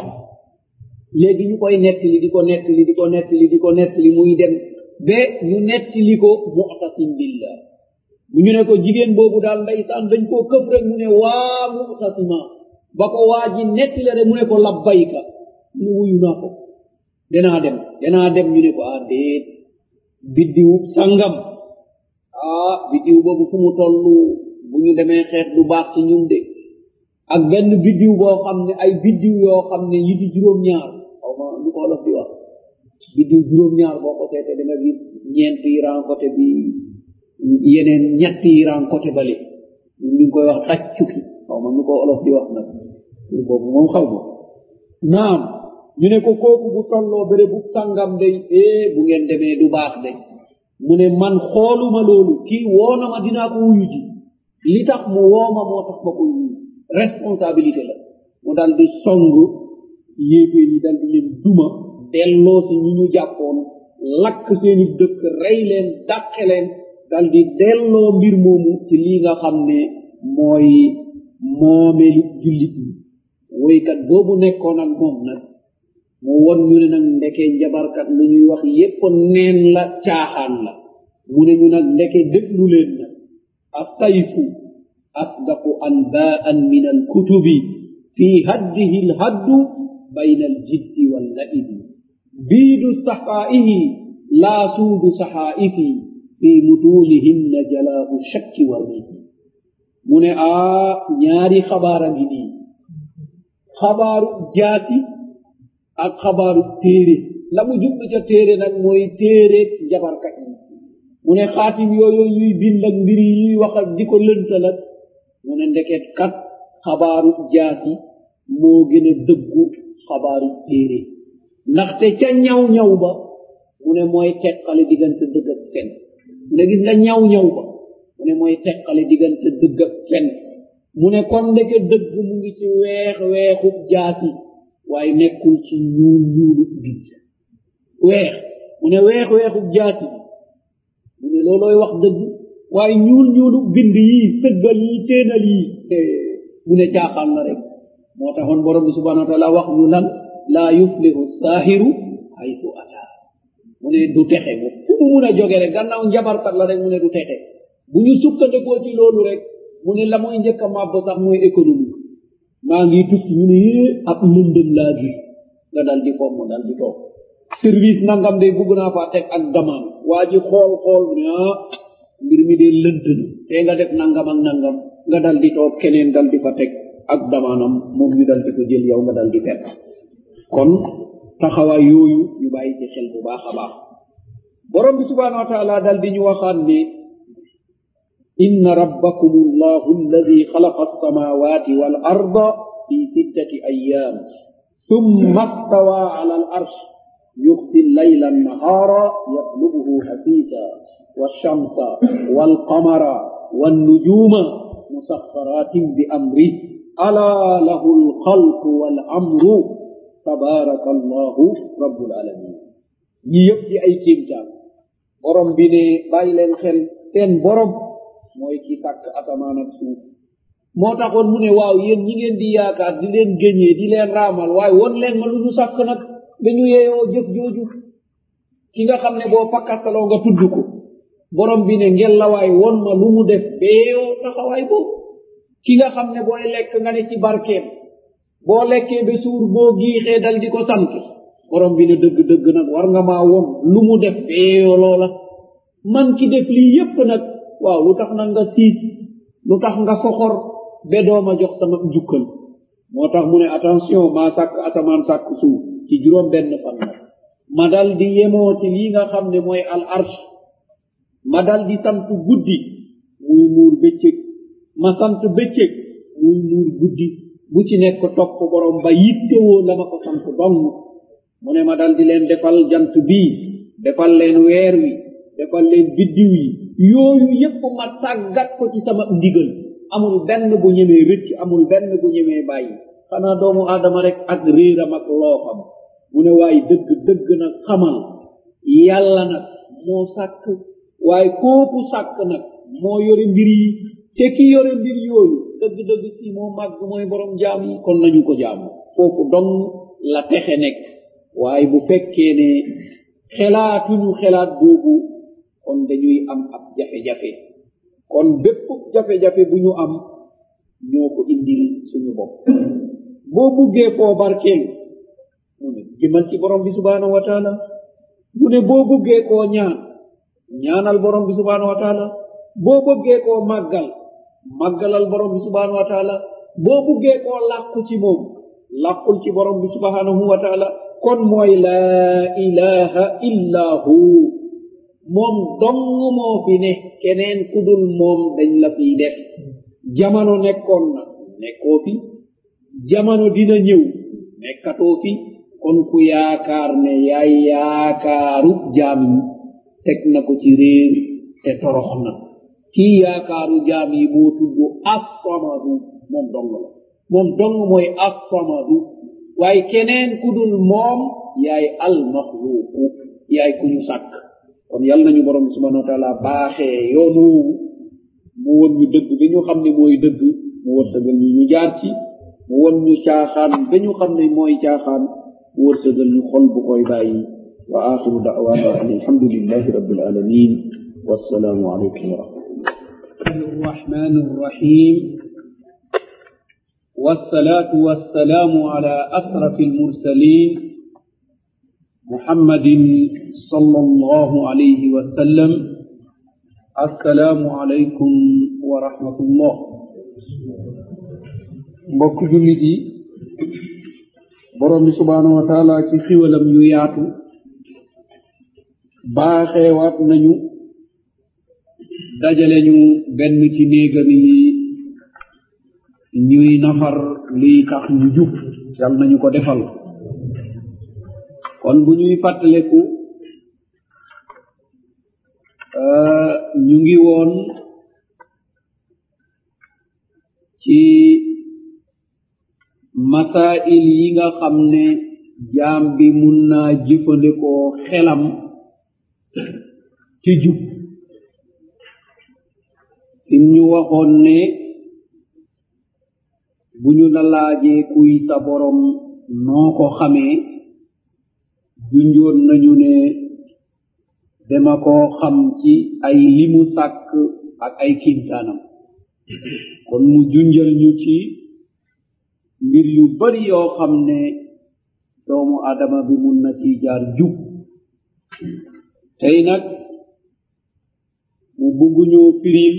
léegi ñu koy nettali di ko nettali di ko nettali di ko nettali muy dem ba ñu nettali ko mu'tasim billah bu ñu ne ko jigéen boobu daal ndeysaan dañ koo këf rek mu ne waa mu'tasima ba ko waa ji nettali rek mu ne ko labbayka mu wuyu naa ko danaa dem ñu ne ko déet biddiw sangam biddiw boobu fu mu toll bu ñu demee xeex du baax ci ñun de ak benn biddiw boo xam ne ay biddiw yoo xam ne yi di juróom-ñaar xaw ma lu ko olof di wax biddiw juróom-ñaar boo ko seetee da nga gis ñeenti ran côté bi yeneen ñetti ran côté bale ñu ngi koy wax tàccuki xaw ma lu ko olof di wax nag boobu moom xaw ma naam ñu ne ko kooku bu tolloo béré bu sangam day bu ngeen demee du baax de mu ne man xooluma loolu kii woona ma dinaa ko wuyu ji li tax mu wooma moo tax ma ko wuyu responsabilité la mu dal di song yéeféer yi dal di leen duma delloo si ñi ñu jàppoon lakk seeni dëkk rey leen dàqe leen dal di delloo mbir moomu ci lii nga xam ne mooy moomeelu jullit yi woykat boobu nekkoon ak moom nag mu won ñu ne nag ndekee njabarkat lu ñuy wax yépp neen la caaxaan la mu ne ñu nag ndeke déglu leen nag assayfu asdaqu anbaan min alkutubi fi haddihi alhaddu bayna aljiddi wallaibi biidu saxaa'ihi laa suudu saxaa'ifi fi mutuunihinna jalaabu shakki warrihi mu ne ñaari xabaara ngi nii xabaaru jaati ak xabaaru téere la mu jublu ca téere nag mooy téere jabarkat yi mu ne xaatim yooyu yuy bind ak mbir yi yuy wax ak di ko lëntal ak mu ne ndeket kat xabaaru jaati moo gën a dëggu xabaaru téere ndaxte ca ñaw ba mu ne mooy teqale diggante dëgg ak fen mu ne gis nga ñaw ba mu ne mooy teqale diggante dëgg ak fen mu ne kon ndeke dëgg mu ngi ci weexub jaati waaye nekkul ci ñuulu bit weex mu ne weexub jaati mu ne loolooy wax dëgg waaye ñuulu bind yi sëggal yi téenal yi mu ne caaxaan la rek moo taxoon borom bi subhanahu wa taala wax ñu lan laa yuflihu saahiru haytu ata mu ne du texe mu fu mu mun a jóge rek gannaaw njabarkat la rek mu ne du texe bu ñu sukkandikoo ci loolu rek mu ne la mooy njëkk a màbb sax mooy économie maa ngi tukki ñu ne ab lëndëm laa gis nga dal di fomm dal di toog service nangam de bugg naa faa teg ak gamaan waa ji xool mu ne mbir mi de lënt na te nga def nangam ak nangam nga dal di toog keneen dal di fa teg ak damaanam moom ñu dal di ko jël yow nga dal di perte kon taxawaay yooyu ñu bàyyi ci xel bu baax a baax borom bi subhanahu wa taala dal di ñu waxaan ne inna rabbakum allahu alladi xalaqa alsamawati wal arda fi 6 ayyam thumma stawa ala al arsh yuxsi allayla annahara yatlubuhu hasisa والشمس والقمر والنجوم مسخرات بأمره ألا له الخلق والأمر تبارك الله رب العالمين ييب دي اي كيمتان borom bi ne bàyyi leen xel seen borom mooy ki sàkk asamaan ak suuf moo taxoon mu ne waaw yéen ñi ngeen di yaakaar di leen géñee di leen raamal waaye won leen ma lu ñu sàkk nag dañu yeeyoo jëf jooju ki nga xam ne boo fakkastaloo nga tudd ko borom bi ne ngel la waay won ma lu mu def beeyoo taxawaay boobu ki nga xam ne booy lekk nga ne ci barkeem boo lekkee ba suur boo giixee dal di ko sant borom bi ne dëgg-dëgg nag war nga maa won lu mu def beeyoo loola man ki def lii yépp nag waaw lu tax nag nga siis lu tax nga soxor be dooma jox sama njukkal moo tax mu ne attention maa sàkk asamaan sàkk suuf ci juróom benn fan nag ma dal di yemoo ci lii nga xam ne mooy al arsh ma dal di sant guddi muy muur bëccëg ma sant bëccëg muy muur guddi bu ci nekk topp borom ba yittewoo la ma ko sant dong mu ne ma dal di leen defal jant bii defal leen weer wi defal leen biddiw yi yooyu yépp ma tàggat ko ci sama ndigal amul benn bu ñemee rëcc amul benn bu ñemee bàyyi xanaa doomu aadama rek ak réeram ak loofam mu ne waaye dëgg nag xamal yàlla nag moo sàkk waaye kooku sàkk nag moo yore mbir yi te ki yore mbir yooyu dëgg si moo màgg mooy borom jaam yi kon nañu ko jaamu foofu dong la texe nekk waaye bu fekkee ne xelaatuñu xelaat boobu kon dañuy am ab jafe-jafe kon bépp jafe-jafe bu ñu am ñoo ko indil suñu bopp boo buggee koo barkeel mu ne jëmal ci borom bi subhanahu wa taala mu ne boo buggee koo ñaanal borom bi subhanahu wa taala boo bëggee koo màggalal borom bi subhanahu wa taala boo buggee koo làqu ci moom làqul ci borom bi subhanahu wa taala kon mooy laa ilaha illa hu moom dong moo fi ne keneen ku dul moom dañ la fiy def jamono nekkoon na nekkoo fi jamono dina ñëw nekkatoo fi kon ku yaakaar ne yaay yaakaaru jaam yi teg na ko ci réer te torox na kii yaakaaru jaam yi moo tudd as-samadu moom dong la moom dong mooy as-samadu waaye keneen ku dul moom yaay al-maxluuqu yaay ku ñu sàkk kon yàlla nañu borom subhanahu wa taala baaxee yoonu mu won ñu dëgg ba ñu xam ne mooy dëgg mu wërsëgal ñu jaar ci mu won ñu caaxaan ba ñu xam ne mooy caaxaan mu wërsëgal ñu xol bu koy bàyyi wa axiru da'waana an alhamdulillahi rabbil alamin wassalaamu alaykum wa rahmatullahi arrahmani arrahim والصلاة والسلام على أشرف المرسلين محمد صلى الله عليه وسلم السلام عليكم ورحمة الله mbokk jullit yi borom bi subhanahu wa taala ci xiwalam yu yaatu baaxeewaat nañu dajale ñu benn ci néegam yi ñuy nafar lii tax ñu jub yal nañu ko defal kon bu ñuy fàttaleku ñu ngi woon ci masail yi nga xam ne jaam bi mun naa jëfandikoo xelam ci jub lim ñu waxoon ne bu ñu la laajee kuy sa borom noo ko xamee junjoon nañu ne dama koo xam ci ay limu sàkk ak ay kiintaanam kon mu junjal ñu ci mbir yu bari yoo xam ne doomu adama bi mun na ci jaar jub tey nag mu bugguñu firil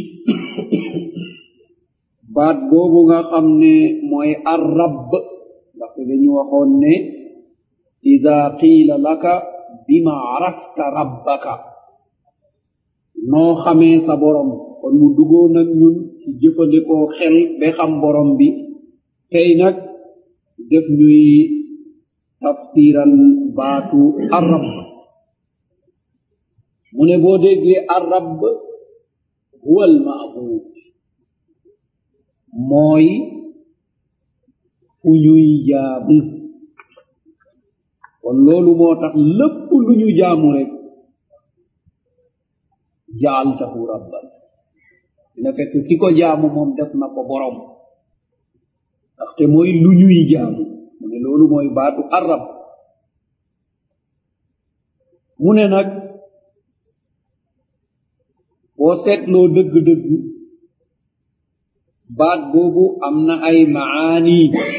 baat boobu nga xam ne mooy arrab ndaxte dañu waxoon ne ida qiila laka bima arafta rabbaka noo xamee sa borom kon mu duggoon ak ñun ci jëfandikoo xel ba xam borom bi tey nag def ñuy tafsiral baatu arrab mu ne boo déggee arrab huwa almaabud mooy fu ñuy jaamu kon loolu moo tax lépp lu ñu jaamu rek jaaltahu rabban dina fekk ki ko jaamu moom def na ko borom ndaxte mooy lu ñuy jaamu mu ne loolu mooy baatu arab mu ne nag boo seetloo dëgg-dëgg baat boobu am na ay maani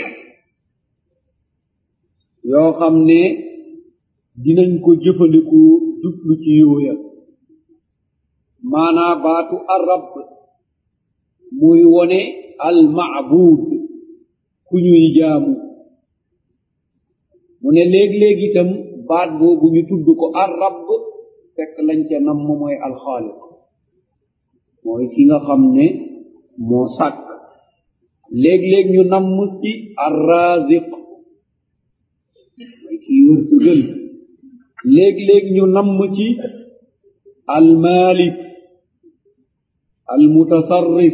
yoo xam ne dinañ ko jëfandikoo jublu ci yooya maanaa baatu arab muy wone al maabud ku ñuy jaamu mu ne léeg-léeg itam baat boobu ñu tudd ko arab fekk lañ ca namm mooy alxaaliq mooy ki nga xam ne moo sàkk léeg-léeg ñu namm ci arraziq mooy kii wërsëgal léeg-léeg ñu namm ci almalik almutasarrif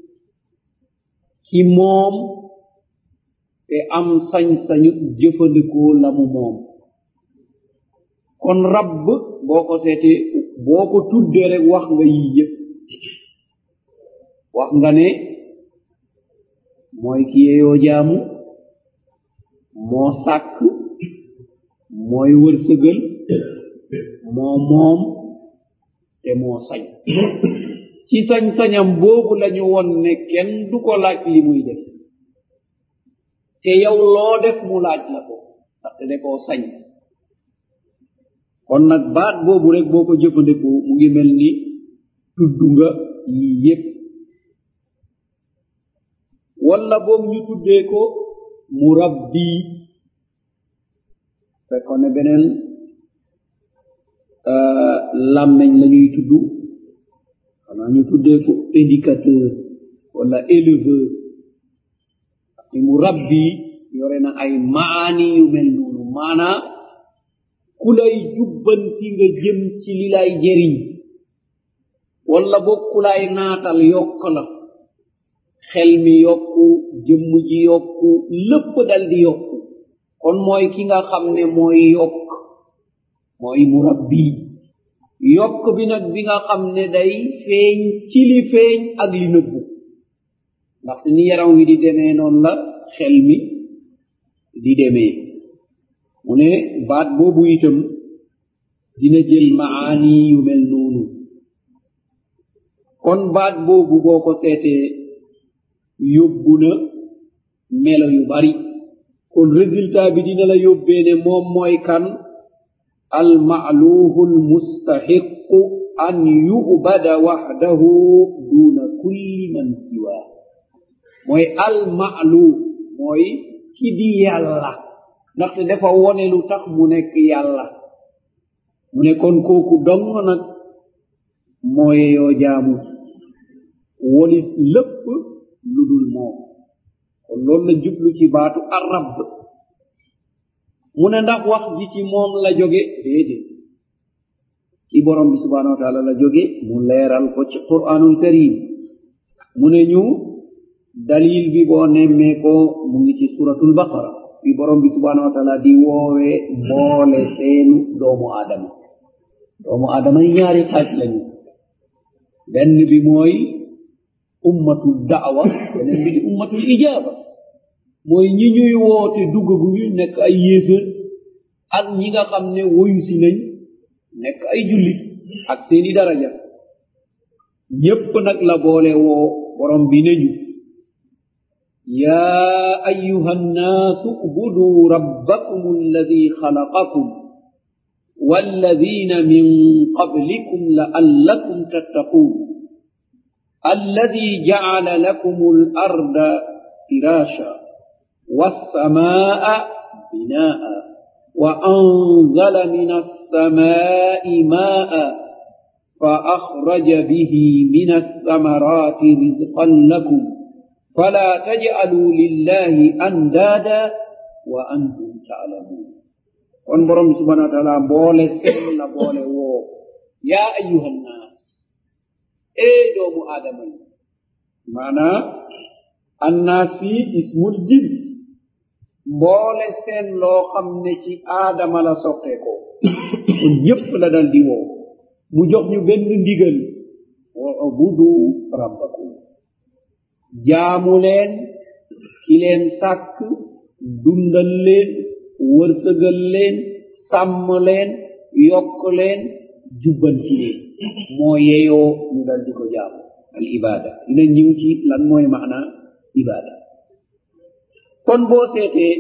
ki moom te am sañ-sañu jëfandikoo la mu moom kon rabb boo ko seetee boo ko tuddee rek wax nga yii yëpp wax nga ne mooy ki yeeyoo jaamu moo sàkk mooy wërsëgal moo moom te moo sañ ci sañ-sañam boobu lañu won ne kenn du ko laaj li muy def te yow loo def mu laaj la ko ndaxte da koo sañ kon nag baat boobu rek boo ko jëfandikoo mu ngi mel ni tudd nga yii yépp walla boog ñu tuddee ko murabbi fekkoon ne beneen làmmeñ la ñuy tudd xanaa ñu tuddee ko éducateur walla éleveur ni murabbi yore na ay maani yu mel noonu maanaa ku lay jubbanti nga jëm ci li lay jëriñ walla boog ku lay naatal yokk la xel mi yokku jëmm ji yokku lépp dal di yokku kon mooy ki nga xam ne mooy yokk mooy murabbi yokk bi nag bi nga xam ne day feeñ ci li feeñ ak li nëbbu ndaxte ni yaram wi di demee noonu la xel mi di demee mu ne baat boobu itam dina jël maani yu mel noonu kon baat boobu boo ko seetee yóbbu na melo yu bari kon résultat bi dina la yóbbee ne moom mooy kan almaaluhu almustahiqu an yubada waxdahu duna kulli man siwa mooy almaaluh mooy ki di yàlla ndaxte dafa wone lu tax mu nekk yàlla mu ne kon kooku dong nag mooyeyoo jaamu wolis lépp lu dul moom kon loolu la jublu ci baatu arab mu ne ndax wax ji ci moom la jóge déedéet ci borom bi subhanahu wa taala la jóge mu leeral ko ci qur'anul karim mu ne ñu dalil bi boo nemmee ko mu ngi ci suratul baqara bi borom bi subhanahu wa taala di woowee mboole seenu doomu aadama yi ñaari xaaj lañu benn bi mooy ummatul da'wa beneen bi di ummatul ijaba mooy ñi ñuy woote duggaguñu nekk ay yéeféer ak ñi nga xam ne woyu si nañ nekk ay jullit ak seeni daraja ñépp nag la boole woo borom bi nañu yaa ayuha nnaasu ubudu rabbakum alladi xalaqakum والذين من قبلكم لعلكم تتقون الذي جعل لكم الأرض فراشا والسماء بناء وأنزل من السماء ماء فأخرج به من الثمرات رزقا لكم فلا تجعلوا لله أندادا وأنتم تعلمون kon borom bi subhanahu wa ta'ala boole seen la boole woo yaa ayyuhan naas doomu aadama yi maanaa annaas fii ismul jin boole seen loo xam ne ci aadama la soqee ko kon ñépp la dal di woo mu jox ñu benn ndigal wa ubudu rabbakum jaamu leen ki leen sàkk dundal leen wërsëgal leen sàmm leen yokk leen jubbanti leen moo yeyoo ñu dal di ko jaamu al ibada dina ñëw ci lan mooy maana ibada kon boo seetee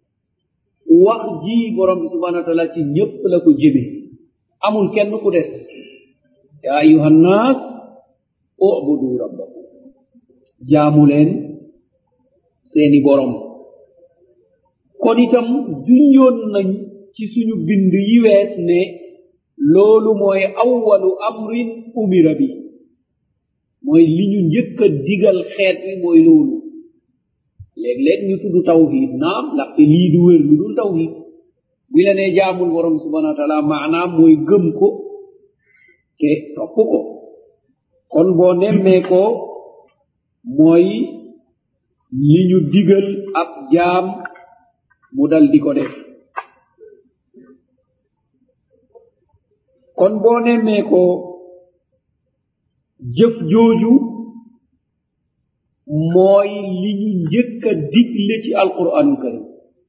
wax ji borom bi subhanahu wa taala ci ñépp la ko jëme amul kenn ku des ya ayuha nnaas ubudu rabbakum jaamu leen seeni borom kon itam junjoon nañ ci suñu bind yi wees ne loolu mooy awwalu amrin umira bi mooy li ñu njëkk a digal xeet wi mooy loolu léeg-léeg ñu tudd tawhid naam ndaxte lii du wér lu dul tawhid bi la nee jaamul borom subhanahu wa taala maanaam mooy gëm ko te topp ko kon boo nemmee ko mooy li ñu digal ab jaam mu dal di ko def kon boo nemmee ko jëf jooju mooy li ñu njëkk a digle ci alquranul karim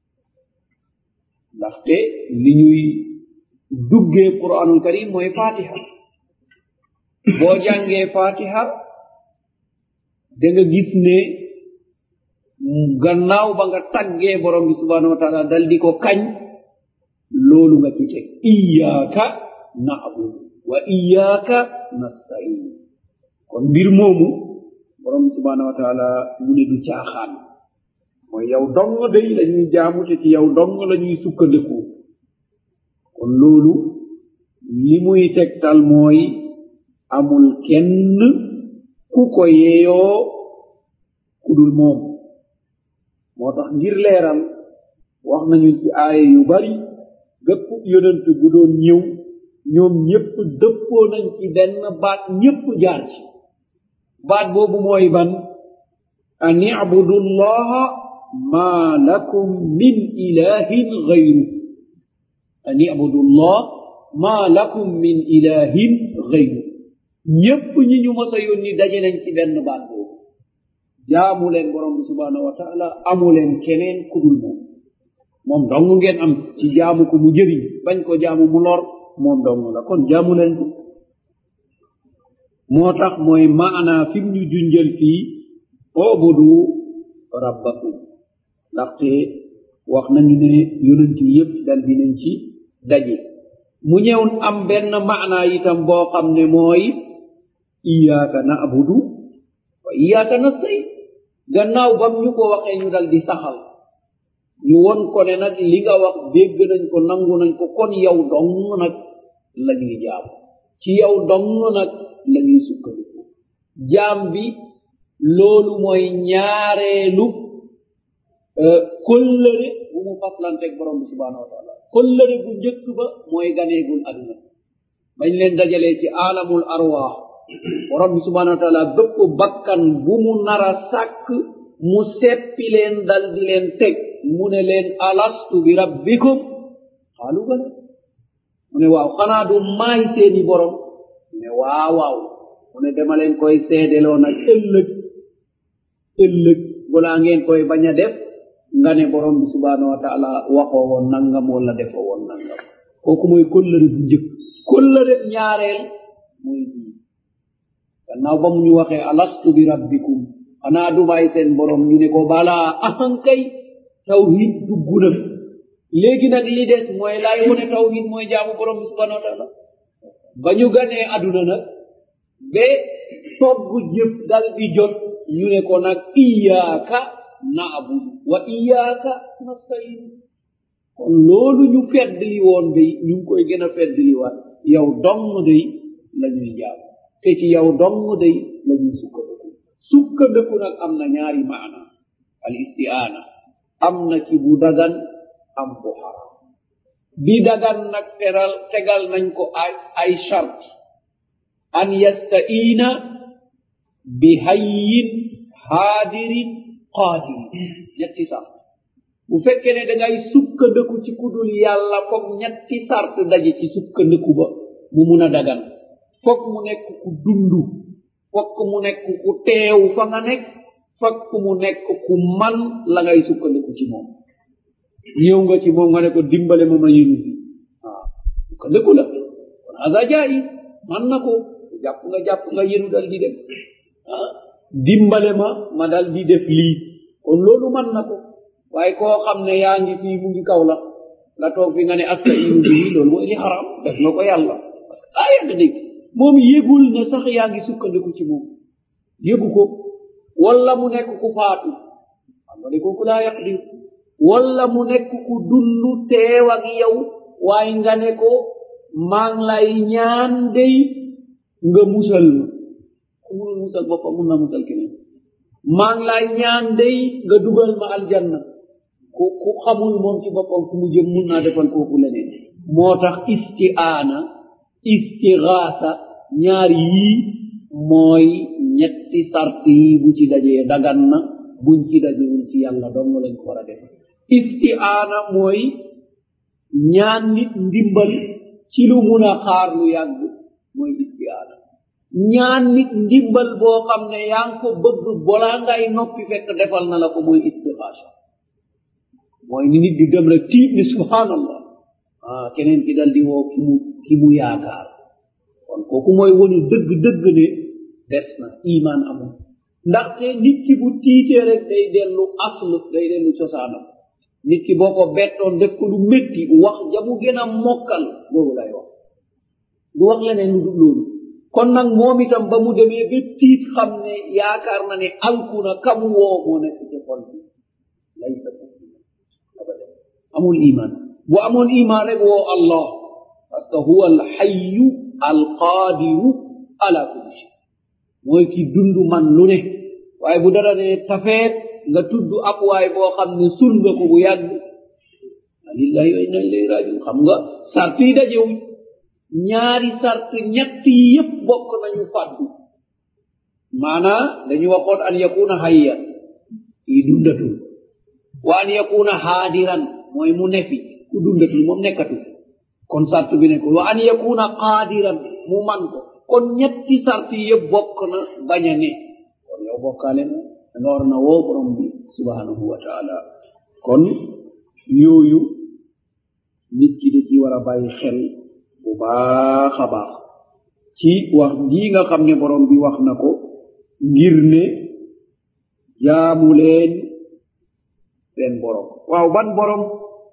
ndaxte li ñuy duggee quranul karim mooy fatiha boo jàngee fatiha da nga gis ne gannaaw ba nga taggee borom bi subhanahu wa taala dal di ko kañ loolu nga ci teg iyyaka na'budu wa iyyaka nasta'in kon mbir moomu borom bi subhanahu wa taala mu ne du caaxaan mooy yow dong day lañuy jaamu te ci yow dong lañuy sukkandiku kon loolu li muy tegtal mooy amul kenn ku ko yeeyoo ku dul moom moo tax ngir leeral wax nañu ci aaya yu bari bépp yonent bu doon ñëw ñoom ñépp dëppoo nañ ci benn baat ñépp jaar ci baat boobu mooy ban an i'budu llaha ma lakum min ilahin ghayru an i'budu llah ma lakum min ilahin ghayru ñépp ñi ñu mës a yónni daje nañ ci benn baat boobu jaamu leen borom bi subhanahu wa taala amu leen keneen kudul moom dong ngeen am ci jaamu ko mu jëriñ bañ ko jaamu mu lor moom dong la kon jaamu leen ko moo tax mooy maana fim ñu junjal fii ubudu rabbakum ndaxte wax nañu ne yonent yi yépp dal bi nañ ci daje mu ñëw am benn maana itam boo xam ne mooy iyyaka na'budu wa iyyaka nasta'in gannaaw bam ñu ko waxee ñu dal di saxal ñu won ko ne nag li nga wax dégg nañ ko nangu nañ ko kon yow dong nag la ñuy jaam ci yow dong nag la ñuy sukkandiku jaam bi loolu mooy ñaareelu kollëre bu mu faslanteeg borom bi subhanahu wa taala kollëre bu njëkk ba mooy ganeegul aduna bañ leen dajalee ci alamul arwaax borom bi subhanahu wa taala bépp bakkan bu mu nara sàkk mu seppi leen dal di leen teg mu ne leen alastu bi rabbikum xaalu bala mu ne waaw xanaa du maay seeni borom mu ne waaw waaw mu ne dama leen koy seedeloo nag ëllëg ëllëg balaa ngeen koy bañ a def nga ne borom bi subhanahu wa taala waxoo woon nangam wala defoo woon nangam kooku mooy kóllëre bu njëkk kóllëre ñaareel mooy bii gannaaw ba mu ñu waxee alastu bi rabbikum xanaa du may seen borom ñu ne ko balaa ahankay tawhid dugg na léegi nag li des mooy laay wone tawhid mooy jaamu borom bi subhanahu wa taala ba ñu ganee aduna nag ba togg jëf dal di jot ñu ne ko nag iyaaka naabudu wa iyaaka nastain kon loolu ñu feddli woon day ñu ngi koy gën a feddliwaat yow dong day la ñuy jaam te ci yow dong day la ñuy sukkandiku nag am na ñaari maana al isti'aana am na ci bu dagan am bu haram bi dagan nag tegal nañ ko ay shart an yasta'ina bi hayyin haadirin qaadirin ñetti sart bu fekkee ne da ngay sukkandiku ci kudul yàlla foog ñetti sart daje ci sukkandiku ba mu mun a dagan foog mu nekk ku dundu foog mu nekk ku teew fa nga nekk foog mu nekk ku man la ngay sukkandiku ci moom ñëw nga ci moom nga ne ko dimbale ma yinu bi sukkandiku la kon hada jaayi man na ko jàpp nga yenu dal di dem dimbale ma dal di def lii kon loolu man na ko waaye koo xam ne yaa ngi fii mu ngi kaw la nga toog fi nga ne astainu bii loolu mooy li haram def nga ko yàlla parce que yàgg dégg moom yëgul ne sax yaa ngi sukkandiku ci moom yëgu ko wala mu nekk ku faatu xam nga ne kooku laa yaqdir wala mu nekk ku dundu teew ak yow waaye nga ne ko maa ngi lay ñaan day nga musal ma ku munul musal boppam mun na musal keneen maa ngi lay ñaan day nga dugal ma aljanna ku xamul moom ci boppam fu mu jëm mun naa defal kooku leneen moo tax isti'aana istighaasa ñaar yii mooy ñetti sart yi bu ci dajee dagan na buñ ci dajewul ci yàlla dong lañ ko war a def isti'aana mooy ñaan nit ndimbal ci lu mun a xaar lu yàgg mooy isti'aana ñaan nit ndimbal boo xam ne yaa ngi ko bëgg balaa ngay noppi fekk defal na la ko mooy istighaasa mooy ni nit di dem rek tiit ni subhanallah keneen ki dal di woo ki mu yaakaar kon kooku mooy woni dëgg ne des na iman amul ndaxte nit ki bu tiitee rek day dellu aslu day dellu cosaanam nit ki boo ko bettoon def ko lu métti wax jamu gën a mokkal loolu lay wax du wax leneen lu dul loolu kon nag moom itam ba mu demee ba tiit xam ne yaakaar na ne alku na kamu woo moo nekk ci xol bi laysa abadan amul iman bu amoon iman rek woo allah parce que huwa alxayu alqadiru ala kulli shay mooy ki dund man lu ne waaye bu dara ne tafeet nga tudd ab waay boo xam ne sul nga ko bu yàgg lillahi wa inna ilayhi rajiun xam nga sart yi dajewuñ ñaari sart ñett yi yépp bokk nañu fàddu maanaa dañu waxoon an yakuna hayyan yi dundatul wa an yakuna haadiran mooy mu nefi ku dundatul moom nekkatul kon sart bi ne ko wa an yakuna qaadiran mu man ko kon ñetti sart yi yépp bokk na bañ a ne kon yow bokkaale na da nga war na woo borom bi subhanahu wa taala kon yooyu nit ki da ci war a bàyyi xel bu baax a baax ci wax jii nga xam ne borom bi wax na ko ngir ne jaamu leen seen borom waaw ban borom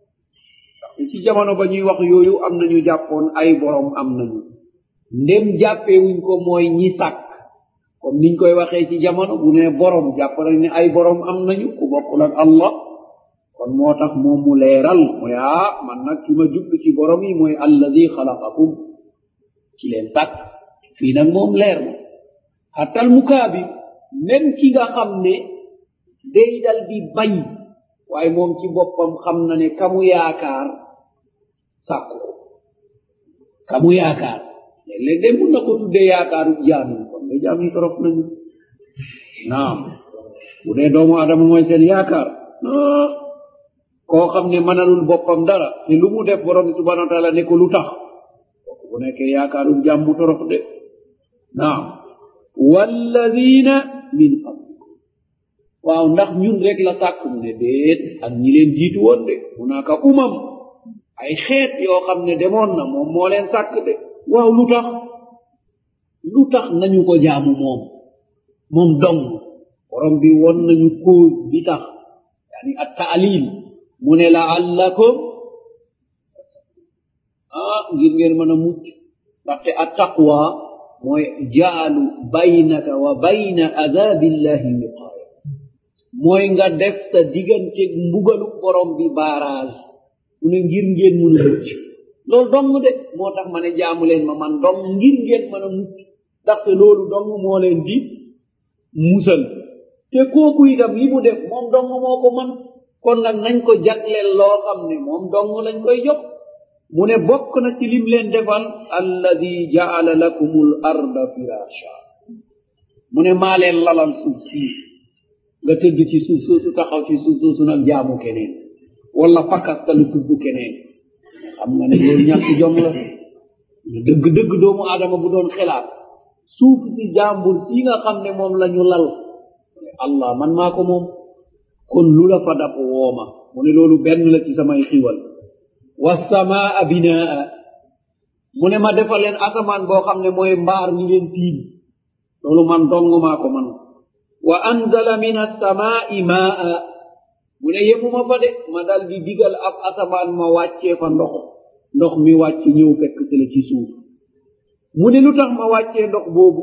ci jamono ba ñuy wax yooyu am nañu jàppoon ay borom am nañu ndem jàppewuñ ko mooy ñi sàkk comme niñ koy waxee ci jamono bu ne borom jàpp nañ ne ay borom am nañu ku bokkul ak allah kon moo tax moom mu leeral mooy man nag ki ma jublu ci borom yi mooy alladi xalaqakum ci leen sàkk fii nag moom leer na xattal mukaabir même ki nga xam ne day dal di bañ waaye moom ci boppam xam na ne kamu yaakaar sàkku ko kamu yaakaar léeg-léeg de mun na ko tuddee yaakaaru jaam yi kon nga jaam yi torop nañu naam bu dee doomu adama mooy seen yaakaar koo xam ne mënalul boppam dara te lu mu def borom subhanahu wa taala ne ko lu tax kooku bu nekkee yaakaaru jaam mu torox de naam walladina min qablikum waaw ndax ñun rek la sàkk mu ne déet ak ñi leen jiitu woon de hunaka umam ay xeet yoo xam ne demoon na moom moo leen sàkk de waaw lu tax nañu ko jaamu moom dong borom bi won nañu cause bi tax yani at taalil mu ne laallakum ngir ngeen mën a mucc ndaxte at taqwa mooy jaalu baynaka wa bayna adabillahi wiqaaya mooy nga def sa digganteeg mbugalu borom bi barrage mu ne ngir ngeen mën a mucc loolu dong de moo tax ma ne jaamu leen ma man dong ngir ngeen mën a mucc ndaxte loolu dong moo leen di musal te kooku itam li mu def moom dong moo ko man kon nag nañ ko jagleel loo xam ne moom dong lañ koy jox mu ne bokk na ci lim leen defal alladi jaala lakumul arda firasha mu ne maa leen lalal suuf si nga tëdd ci suuf soosu taxaw ci suuf soosu nag jaamu keneen wala fakkastalu tudd keneen xam nga ne loolu ñàkk jom la dëgg doomu aadama bu doon xelaat suuf si jàmbur si nga xam ne moom la ñu lal allah man maa ko moom kon lu la fa dab wooma mu ne loolu benn la ci samay xiwal wassamaa binaa mu ne ma defal leen asamaan boo xam ne mooy mbaar mi leen tiim loolu man dong maa ko man wa anzala min assamaa'i maa mu ne yemuma fa de ma dal di digal ab asamaan ma wàccee fa ndox mi wàcc ñëw fekk si la ci suuf mu ne lu tax ma wàccee ndox boobu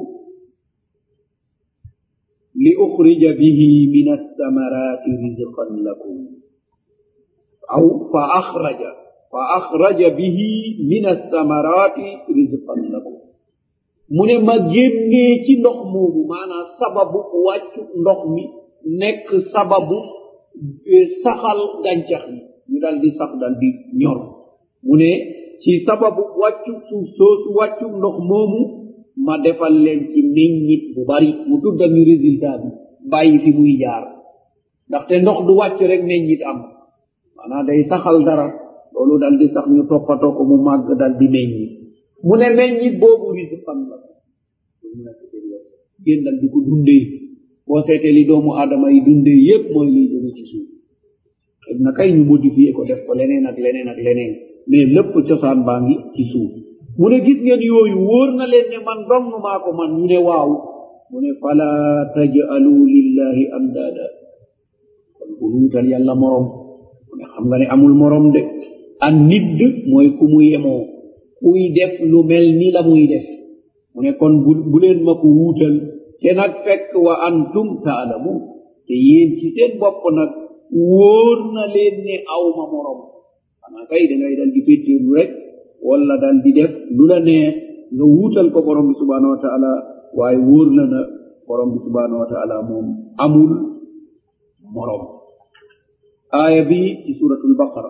li uxrija bihi min assamarati rizqan lakum aw fa axraja bihi min assamarati rizqan lakum mu ne ma génnee ci ndox moomu maanaam sababu wàccu ndox mi nekk sababu saxal gàncax yi ñu dal di sax dal di ñor mu ne ci sababu wàccu suuf soosu wàccu ndox moomu ma defal leen ci meññit bu bari mu tuddal ñu résultat bi bàyyi fi muy jaar ndaxte ndox du wàcc rek meññit am maanaam day saxal dara loolu dal di sax ñu toppatoo ko mu màgg dal di meññit mu ne meññit boobu rizqan la ngeen dal di ko dundee boo seetee li doomu aadama yi dundee yépp mooy liy jóge ci suuf xëy na kay ñu modifié ko def ko leneen ak leneen ak leneen mais lépp cosaan baa ngi ci suuf mu ne gis ngeen yooyu wóor na leen ne man dong maa ko man ñu ne waaw mu ne fala tajalu lillahi amdada kon bu nuutal yàlla morom mu ne xam nga ne amul morom de an nidd mooy ku mu yemoo kuy def lu mel ni la muy def mu ne kon bu leen ma ko wuutal te nag fekk wa antum taalamun te yéen ci seen bopp nag wóor na leen ne aw ma morom xanaa kay da ngay dal di péttéerlu rek wala dal di def lu la neex nga wuutal ko borom bi subhanahu wa taala waaye wóor na na borom bi subhanahu wa taala moom amul morom aaya bi ci suratul baqara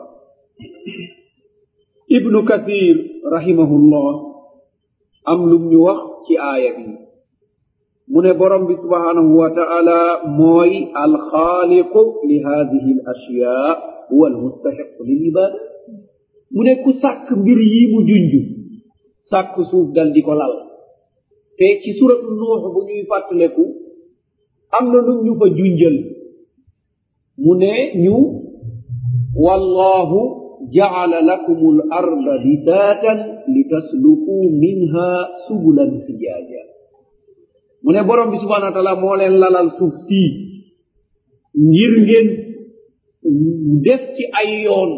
ibnu kathir rahimahullah am lum ñu wax ci aaya bi mu ne borom bi subhanahu wa taala mooy alxaaliqu li hadihi al ashyaa huwa almustahiqu lil ibada mu ne ku sàkk mbir yi mu junju sàkk suuf dal di ko lal te ci suratu nuux bu ñuy fàttaleku am na lu ñu fa junjal mu ne ñu wallahu ja'ala lakum al arda bisaatan litasluku minha subulan fijaja mu ne borom bi subhanahu wa taala moo leen lalal suuf sii ngir ngeen def ci ay yoon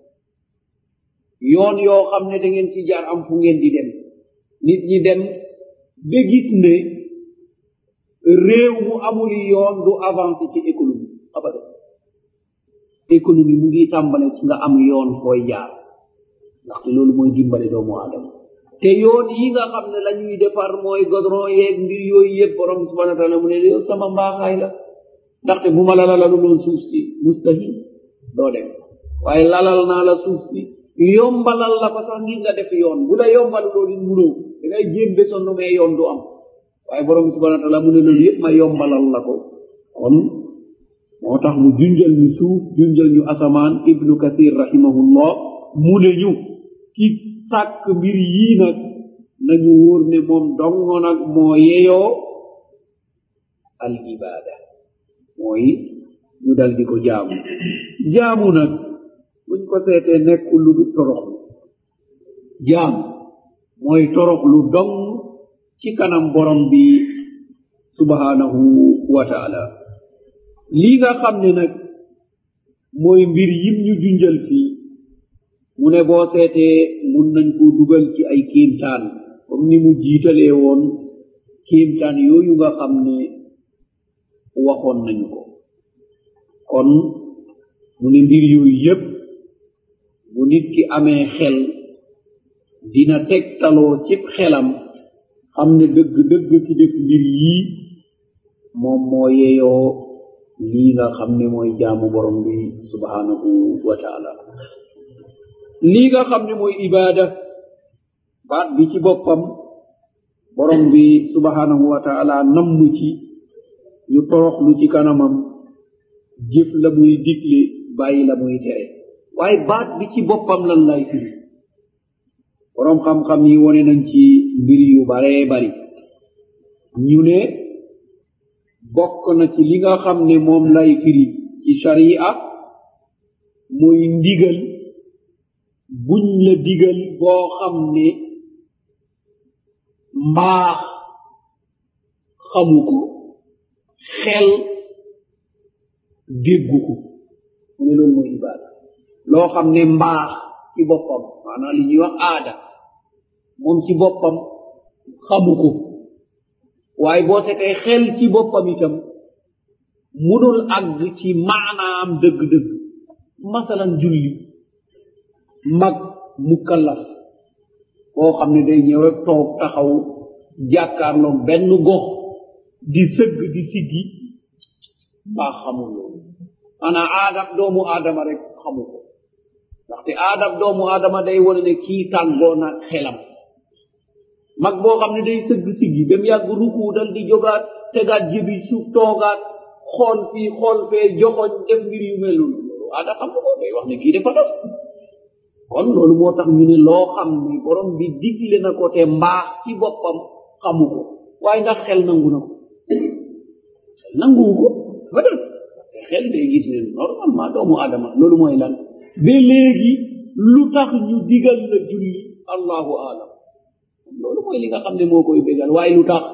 yoo xam ne da ngeen ci jaar am fu ngeen di dem nit ñi dem ba gis ne réew mu amul yoon du avancé ci économie abada économie mu ngi tàmbale ci nga am yoon fooy jaar ndaxte loolu mooy dimbale doomu aadama te yoon yi nga xam ne la ñuy defar mooy godron yeeg mbir yooyu yëpp borom bi subhanahu wa taala mu ne yow sama mbaaxaay la ndaxte bu ma la lalalu loon suuf si mustahil doo dem waaye lalal naa la suuf si yombalal la ko sax ngir nga def yoon bu la yombal loolu munoo da ngay jéem ba sonn mais yoon du am waaye borom bi subhanahu wa taala mu ne loolu yëpp ma yombalal la ko kon moo tax mu junjal ñu suuf junjal ñu asamaan ibnu kathir rahimahullah mu ne ñu ki sàkk mbir yii nag nañu wóor ne moom dongo nag moo yeyoo al ibada mooy ñu dal di ko jaamu jaamu nag buñ ko seetee nekkul lu du toroxlu jaamu mooy toroxlu dong ci kanam borom bi subhanahu wa taala lii nga xam ne nag mooy mbir yim ñu junjal fii mu ne boo seetee mun nañ koo dugal ci ay kéemtaan comme ni mu jiitalee woon kéemtaan yooyu nga xam ne waxoon nañu ko kon mu ne mbir yooyu yépp bu nit ki amee xel dina tegtaloo cib xelam xam ne dëgg ki def mbir yii moom moo yeyoo lii nga xam ne mooy jaamu borom bi subhanahu wa taala lii nga xam ne mooy ibaada baat bi ci boppam borom bi subhanahu wa taala namm ci ñu toroxlu ci kanamam jëf la muy digle bàyyi la muy tere waaye baat bi ci boppam lan lay firi borom xam-xam yi wone nañ ci mbir yu baree bari ñu ne bokk na ci li nga xam ne moom lay firi ci sharia mooy ndigal buñ la digal boo xam ne mbaax xamu ko xel déggu ko mu ne loolu mooy ibaada loo xam ne mbaax ci boppam maanaam li ñuy wax aada moom ci boppam xamu ko waaye boo seetee xel ci boppam itam munul àgg ci maanaam dëgg-dëgg masalan julli mag mukallaf koo xam ne day ñëw rek toog taxaw jàkkaarloog benn gox di sëgg di siggi mbaax xamul loolu maanaam aadam doomu aadama rek xamu ko ndaxte aadam doomu aadama day wane ne kii tàggoo naag xelam mag boo xam ne day sëgg siggi dem yàgg ruku dal di jógaat tegaat jëbi suuf toogaat xool fii xool fee joxoñ def mbir yu mel noonu loolu aada xam ko day wax ne kii dafa dof kon loolu moo tax ñu ne loo xam ne borom bi digle na ko te mbaax ci boppam xamu ko waaye ndax xel nangu na ko xel nanguwu ko ba def xel day gis ne normalement doomu aadama loolu mooy lan ba léegi lu tax ñu digal la julli allahu aalam loolu mooy li nga xam ne moo koy bégal waaye lu tax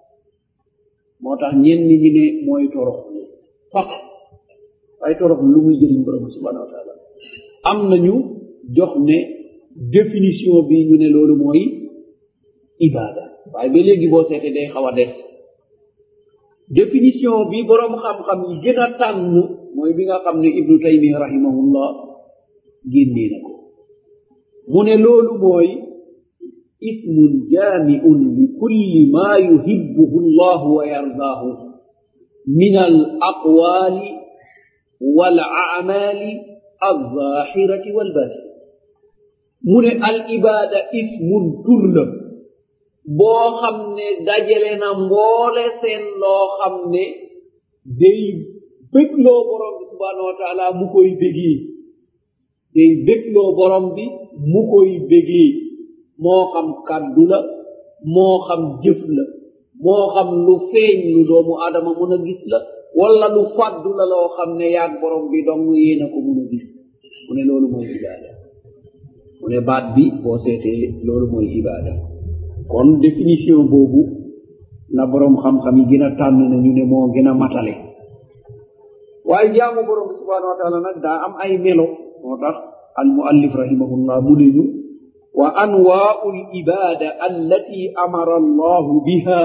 moo tax ñenn ñi ne mooy torox faq waaye torox lu muy jëriñ borom subhanahu wa taala am nañu jox ne définition bi ñu ne loolu mooy ibaada waaye ba léegi boo seetee day xaw a des définition bi borom xam-xam yi gën a tànn mooy bi nga xam ne ibnu taymiya rahimahullah génnee na ko mu ne loolu mooy ismun jaami'un li kulli ma yuhibbuhu allahu wa yardaahu min al aqwali wal a'mali alzahirati walbatina mu ne al ibada ismun tur la boo xam ne dajale na mboole seen loo xam ne day bégloo borom bi subhanahu wa taala mu koy bégee day bégloo borom bi mu koy bégee moo xam kàddu la moo xam jëf la moo xam lu feeñ lu doomu aadama mun a gis la wala lu fàddu la loo xam ne yaag borom bi dong yéena ko mun a gis mu ne loolu mooy ibaada mu ne baat bi boo seetee loolu mooy ibaada kon définition boobu la borom xam-xam yi gën a tànn na ñu ne moo gën a matale waaye jaamu borom bi subhanahu wa taala nag daa am ay melo moo tax al muallif rahimahullah mu ne ñu wa anwaa'u al ibada allati amara allahu biha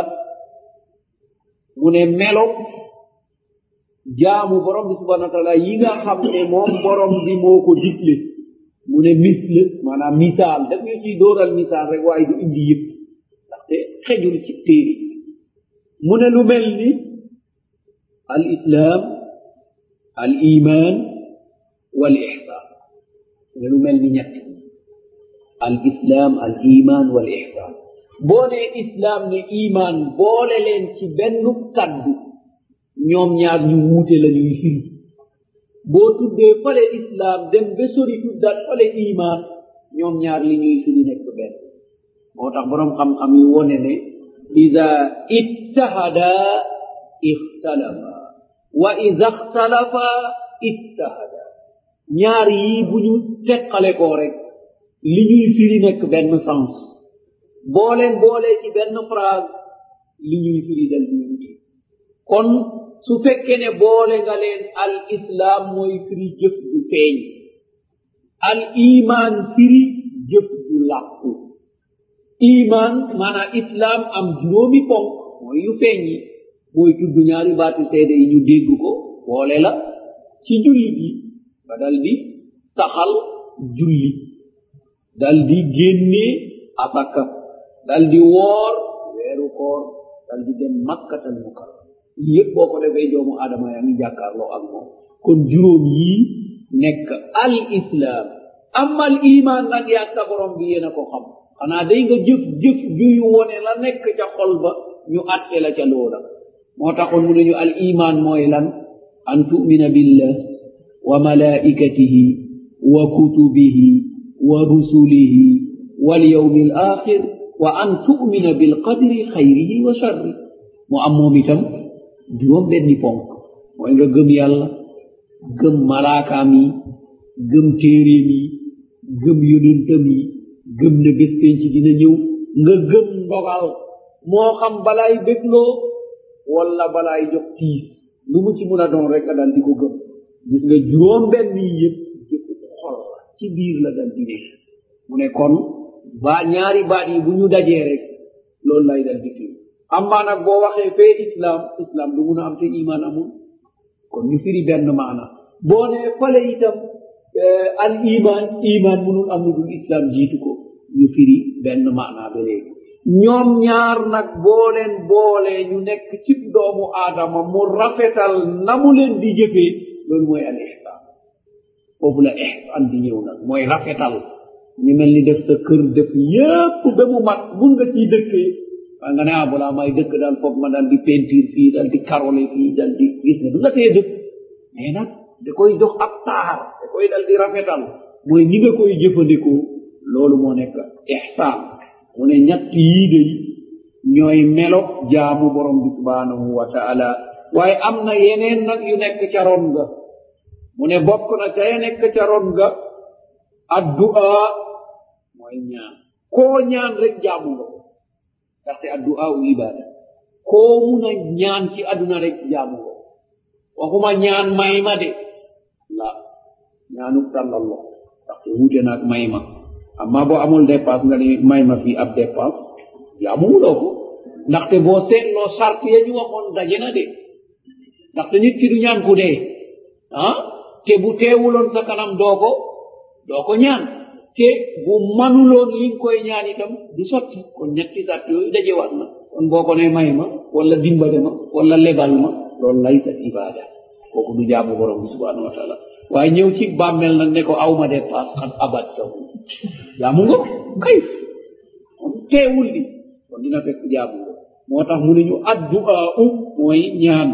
mu ne melo jaamu borom bi subhanahu wa taala yi nga xam ne moom borom bi moo ko digle mu ne misle maanaam misaal daf ñu ciy dóoral misaal rek waaye du indi yëpp ndaxte xejul ci téere mu ne lu mel ni al islam al iman wal ihsan mu ne lu mel ni ñett al islam al iman wal ihsan boo ne islam ne iman boole leen ci benn kaddu ñoom ñaar ñu wuute la ñuy firi boo tuddee fale islam dem ba sori tuddaat fale iman ñoom ñaar li ñuy firi nekk benn moo tax boroom xam-xam yi wone ne ida ittahada ixtalafa wa ida ixtalafa ittahada ñaar yi bu ñu teqale koo rek li ñuy firi nekk benn sens boo leen boolee ci benn phrase li ñuy firi dal di wuti kon su fekkee ne boole nga leen al islam mooy firi jëf ju feeñ al iman firi jëf ju làqu iman maanaam islam am juróomi ponk mooy yu feeñ yi mooy tudd ñaari baati seede yi ñu dégg ko boole la ci jullit yi ba dal di saxal julli dal di génne asaka dal di woor weeru koor dal di dem makkatal mukarram yépp boo ko defee doomu aadama yaa ngi jàkkaarloo ak moom kon juróom yii nekk al islam amma al iman nag yaa sa borom bi yéen a ko xam xanaa day nga jëf jëf juy wone la nekk ca xol ba ñu atte la ca loola moo taxoon mu ne ñu al iman mooy lan an tu'mina billah wa malaikatihi wa kutubihi wa rusulihi wal yawmi al akhir wa an tu'mina bil qadri khayrihi wa sharri mu am moom itam juróom benni ponk mooy nga gëm yàlla gëm malaakaam yi gëm téeréem yi gëm yonentam yi gëm ne bés penc dina ñëw nga gëm ndogal moo xam balaay bégloo wala balaay jox tiis lu mu ci mun a doon rek nga dal di ko gëm gis nga juróom benn yi yëpp jëfu xol ci biir la dal di nekk mu ne kon ba ñaari baat yi bu ñu dajee rek loolu lay dal di firi amma nag boo waxee fee islam du mun a am te iman amul kon ñu firi benn maana boo ne fale itam al iman munul am lu dul islam jiitu ko ñu firi benn maana ba léegi ñoom ñaar nag boo leen boolee ñu nekk ci doomu aadama mu rafetal na mu leen di jëfee loolu mooy al ihsan foofu la ihsan di ñëw nag mooy rafetal ñu mel ni def sa kër def yépp ba mu mat mun nga ciy dëkkee waa nga ne balaa may dëkk daal foog ma daal di peinture fii daal di karole fii daal di gis ne du nga tee dëkk mais nag da koy jox ab taar da koy dal di rafetal mooy ni nga koy jëfandikoo loolu moo nekk ihsan mu ne ñett yii day ñooy melo jaamu borom bi subhanahu wa taala waaye am na yeneen nag yu nekk ca ron ga mu ne bokk na ca ya nekk ca ron ga addu'a mooy ñaan koo ñaan rek jaamu nga ko ndaxte addu'a u ibada koo mun a ñaan ci aduna rek jaamu nga ko waxuma ñaan may ma de la ñaanuk tàllal lo ndaxte wuute naag may ma amma boo amul dépasse nga ne may ma fii ab dépasse jaamuloo ko ndaxte boo seetloo sart ya ñu waxoon daje na de ndaxte nit ki du ñaan ku dee te bu teewuloon sa kanam doo ko ñaan te bu manuloon li nga koy ñaan itam du sotti kon ñetti sart yooyu daje waat na kon boo ko ne may ma wala dimbale ma wala lebal ma loolu lay sa ibada kooku du jaamu borom bi subhanahu wa taala waaye ñëw ci bàmmeel nag ne ko aw ma dépasse xat abat taw jaamu nga kayf kon teewul li kon dina fekk jaamu nga moo tax mu ne ñu addu'a mooy ñaan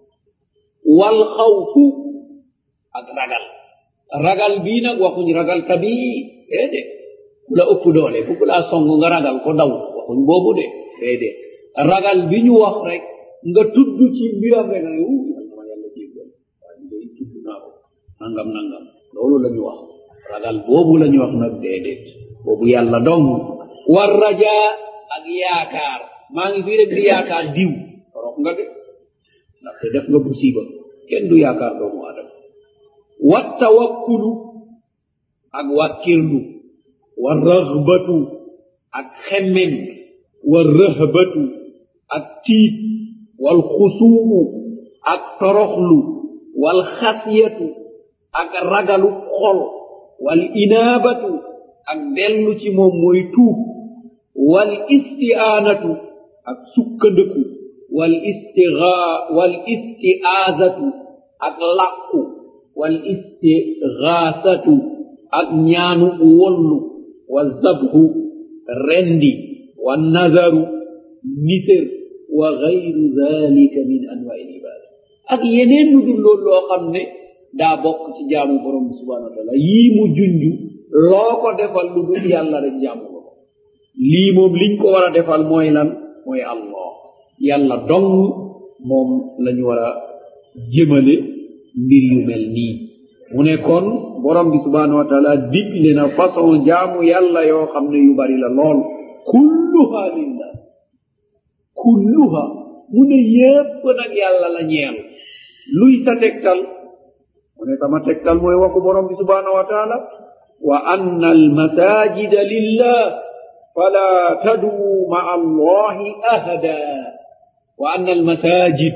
wal xawfu ak ragal bii nag waxuñ ragal tabii déedéet ku la ëpp doole ku laa song nga ragal ko daw waxuñ boobu de déedéet ragal bi ñu wax rek nga tudd ci mbiram rek nga ne ma yàlla jéggal waaye day tudd naa ko nangam loolu la ñu wax ragal boobu la ñu wax nag déedéet boobu yàlla dong war raja ak yaakaar maa ngi fii rek di yaakaar diw rox nga de ndaxte def nga musiba kenn du yaakaar doomu adama wa tawakkulu ak wàkkirlu wa raghbatu ak xemmen wa rahbatu ak tiit wal xusuumu ak toroxlu wal xasiyatu ak ragalu xol wal inaabatu ak dellu ci moom mooy tuub wal isti'aanatu ak sukkandiku wal isti'aazatu ak làqu wal istighaasatu ak ñaanu wollu wa zabhu rendi wa nazaru niser wa gayru dhalika min anwa'i ibada ak yeneen lu dul loolu loo xam ne daa bokk ci jaamu borom bi subhanahu wa taala yii mu junju loo ko defal lu dul yàlla rek jaamu ko lii moom liñ ko war a defal mooy lan mooy allah yàlla dong moom lañu war a jëmale mbir yu mel nii mu ne kon borom bi subhanahu wa taala digle na façon jaamu yàlla yoo xam ne yu bari la lool kulluha lillah kulluha mu ne yépp nag yàlla la ñeel luy sa tegtal mu ne sama tegtal mooy waxu borom bi subhanahu wa taala wa anna almasajida lillah fala tad'u ma'a allahi ahada wa anna almasajid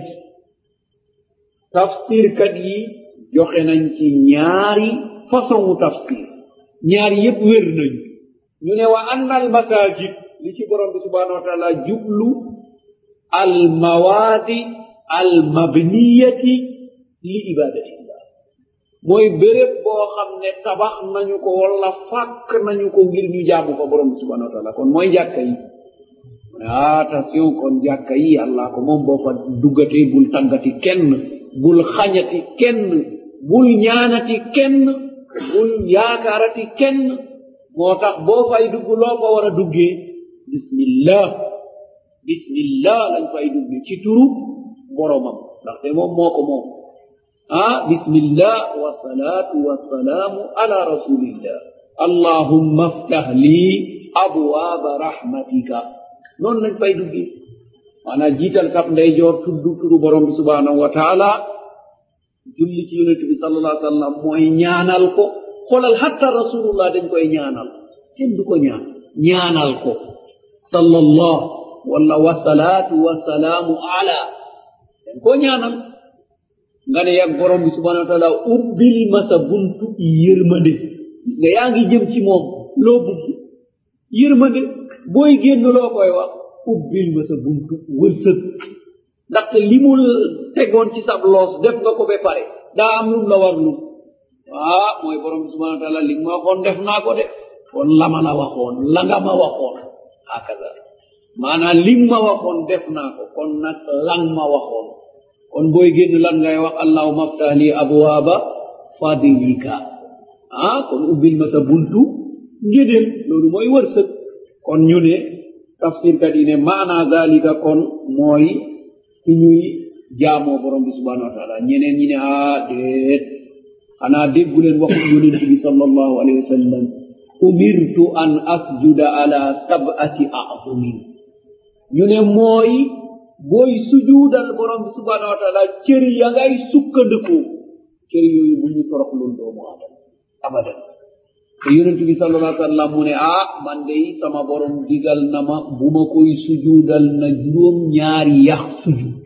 tafsir kat yi joxe nañ ci ñaari façon tafsir ñaari yépp wér nañu ñu ne wa anna almasajid li ci borom bi subhanahu wa taala jublu almawadi almabniyati li ibadatillah mooy béréb boo xam ne tabax nañu ko wala fàkk nañu ko ngir ñu jaamu ko borom bi subhanahu wa taala kon mooy jàkka yi attention kon jàkka yi yàlla ko moom boo fa duggatee bul tàggati kenn bul xañati kenn bul ñaanati kenn bul yaakaarati kenn moo tax boo fay dugg loo fa war a duggee bismillah bismillah lañ fay duggee ci turu boromam ndaxte moom moo ko moom bismillah wassalatu wassalaamu ala rasulillah allahumma aftah li abwaaba rahmatika noonu lañ fay duggee maanaam jiital sab ndeyjoor tudd turu borom bi subhanahu wa taala julli ci yonent bi sallallahu alayhi wa sallam mooy ñaanal ko xoolal hatta rasulullah dañ koy ñaanal kenn du ko ñaanal ko sallallahu wala wassalatu wassalaamu ala dañ ko ñaanal nga ne yag borom bi subhanahu wa taala ubbil ma sa buntu yërmande gis nga yaa ngi jëm ci moom loo bugg yërmande booy génn loo koy wax ubbil ma sa buntu wërsëg ndaxte li mu tegoon ci sab loos def nga ko ba pare daa am lum la war lu mooy borom bi subhanahu wa taala li ma waxoon def naa ko de kon la ma la waxoon la nga ma waxoon hakaza maanaam li ma waxoon def naa ko kon nag lan ma waxoon kon booy génn lan ngay wax allahumma aftah li abwaaba fadlika kon ubbil ma sa buntu ngédeel loolu mooy wërsëg kon ñu ne tafsir kat yi ne maana zalika kon mooy ci ñuy jaamoo borom bi subhanahu wa taala ñeneen ñi ne déet xanaa déggu leen waxu yonent bi sallallahu alayhi wa sallam umirtu an asjuda ala sab'ati a'zumin ñu ne mooy booy sujuudal borom bi subhanahu wa taala cër ya ngay sukkandiku cër yooyu bu ñu toroxlul doomu aadama abadan te yonent bi sallallahu alayhi wa sallam mu ne man dey sama borom digal na ma bu ma koy sujuudal na juróom ñaari yax sujuud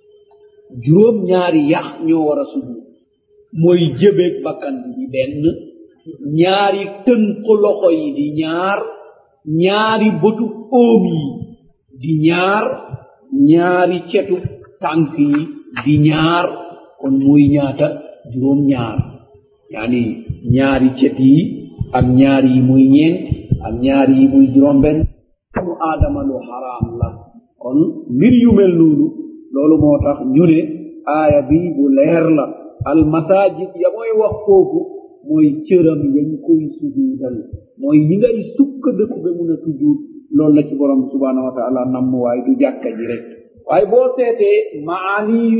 juróom ñaari yax ñoo war a sujuud mooy jëbeeg bakkan bi di benn ñaari tënk loxo yi di ñaar ñaari bëtu óom yi di ñaar ñaari cetu tànk yi di ñaar kon muy ñaata juróom ñaar yaani ñaari cet yi ak ñaar yi muy ñeent ak ñaar yi muy juróom benn mu aadama lu xaraam la kon mbir yu mel noonu loolu moo tax ñu ne aaya bi bu leer la al masajid ya mooy wax foofu mooy cëram yañ koy sujuudal mooy yi ngay sukkandiku ba mun a sujuud loolu la ci borom subhanahu wa taala namm waaye du jàkka ji rek waaye boo seetee maani yu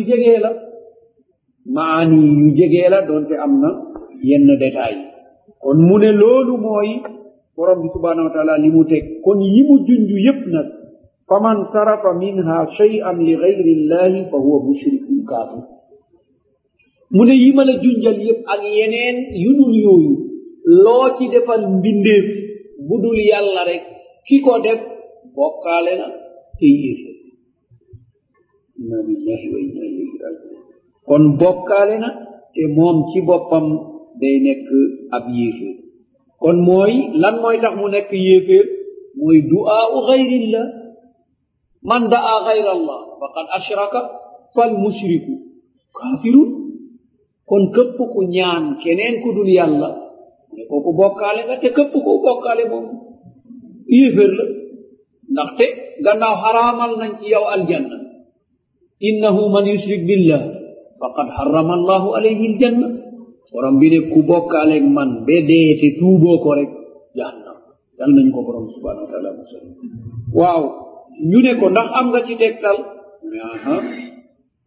jegee la doonte am na yenn détail kon mu ne loolu mooy borom bi subhanahu wa taala li mu teg kon yi mu junju yépp nag faman sarafa minha shay'an li ghayri llahi fa huwa mushrikun kaafir mu ne yi ma la junjal yépp ak yeneen yu dul yooyu loo ci defal mbindeef bu dul yàlla rek ki ko def bokkaale na te yéefe inna lillahi wa inna ilayhi rajiun kon bokkaale na te moom ci boppam day nekk ab yéeféer kon mooy lan mooy tax mu nekk yéeféer mooy du'aa'u ghayrillah man da'a ghayra allah faqad ashraka fal mushriku kaafirun kon képp ku ñaan keneen ku dul yàlla ne kooku bokkaale nga te képp ku bokkaale moom yéeféer la ndaxte gannaaw xaraamal nañ ci yow aljanna innahu man yushrik billah faqad harrama allahu alayhi aljanna borom bi ne ku bokkaaleeg man ba dee te tuuboo ko rek jahannam yal nañu ko borom subhanahu wa taala musal waaw ñu ne ko ndax am nga ci tegtal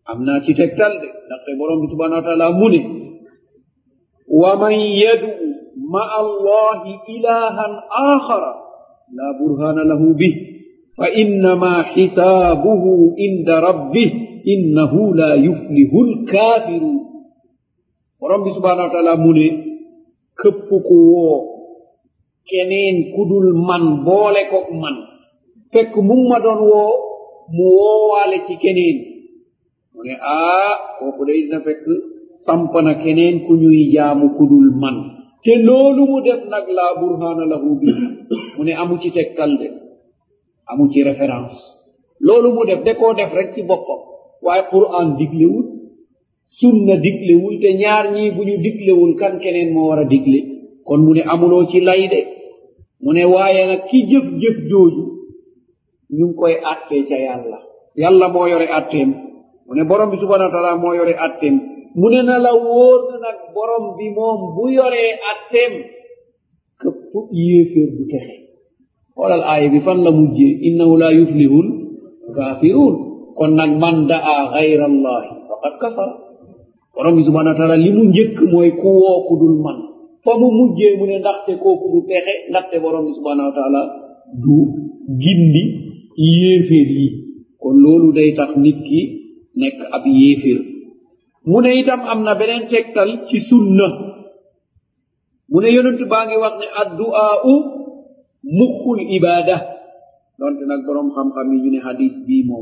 am naa ci tegtal de ndaxte borom bi subhanahu wa taala mu ne wa man yadu ma allahi ilahan axara la burhana lahu bih fa innama xisaabuhu inda rabbih innahu la yuflihu lkafirun borom bi subhanahu wa taala mu ne këpp ku woo keneen kudul man boole ko man fekk mu ma doon woo mu woowaale ci keneen mu ne kooku day dina fekk samp na keneen ku ñuy jaamu kudul man te loolu mu def nag laa burhana lahu bi mu ne amu ci tegtal de amu ci référence loolu mu def da koo def rek ci boppam waaye Qur'an diglewul sunna diglewul te ñaar ñii bu ñu diglewul kan keneen moo war a digle kon mu ne amuloo ci lay de mu ne waaye nag ki jëf-jëf jooju ñu ngi koy attee ca yàlla yàlla moo yore atteem mu ne borom bi subhanahu wa taala moo yore atteem mu ne na la wóor na nag borom bi moom bu yoree atteem këpp yéeféer bu texe xoolal aaya bi fan la mujjee innahu la yuflihul kafirun kon nag man daa gayra allahi faqad kafara borom bi subhanahu wa taala li mu njëkk mooy ku woo ku dul man fa mu mujjee mu ne ndaxte kooku du texe ndaxte borom bi subhanahu wa taala du gindi yéeféer yi kon loolu day tax nit ki nekk ab yéeféer mu ne itam am na beneen tegtal ci sunna mu ne yonent baa ngi wax ne addu'aa'u muxul ibada donte nag borom xam-xam yi ñu ne hadis bii moom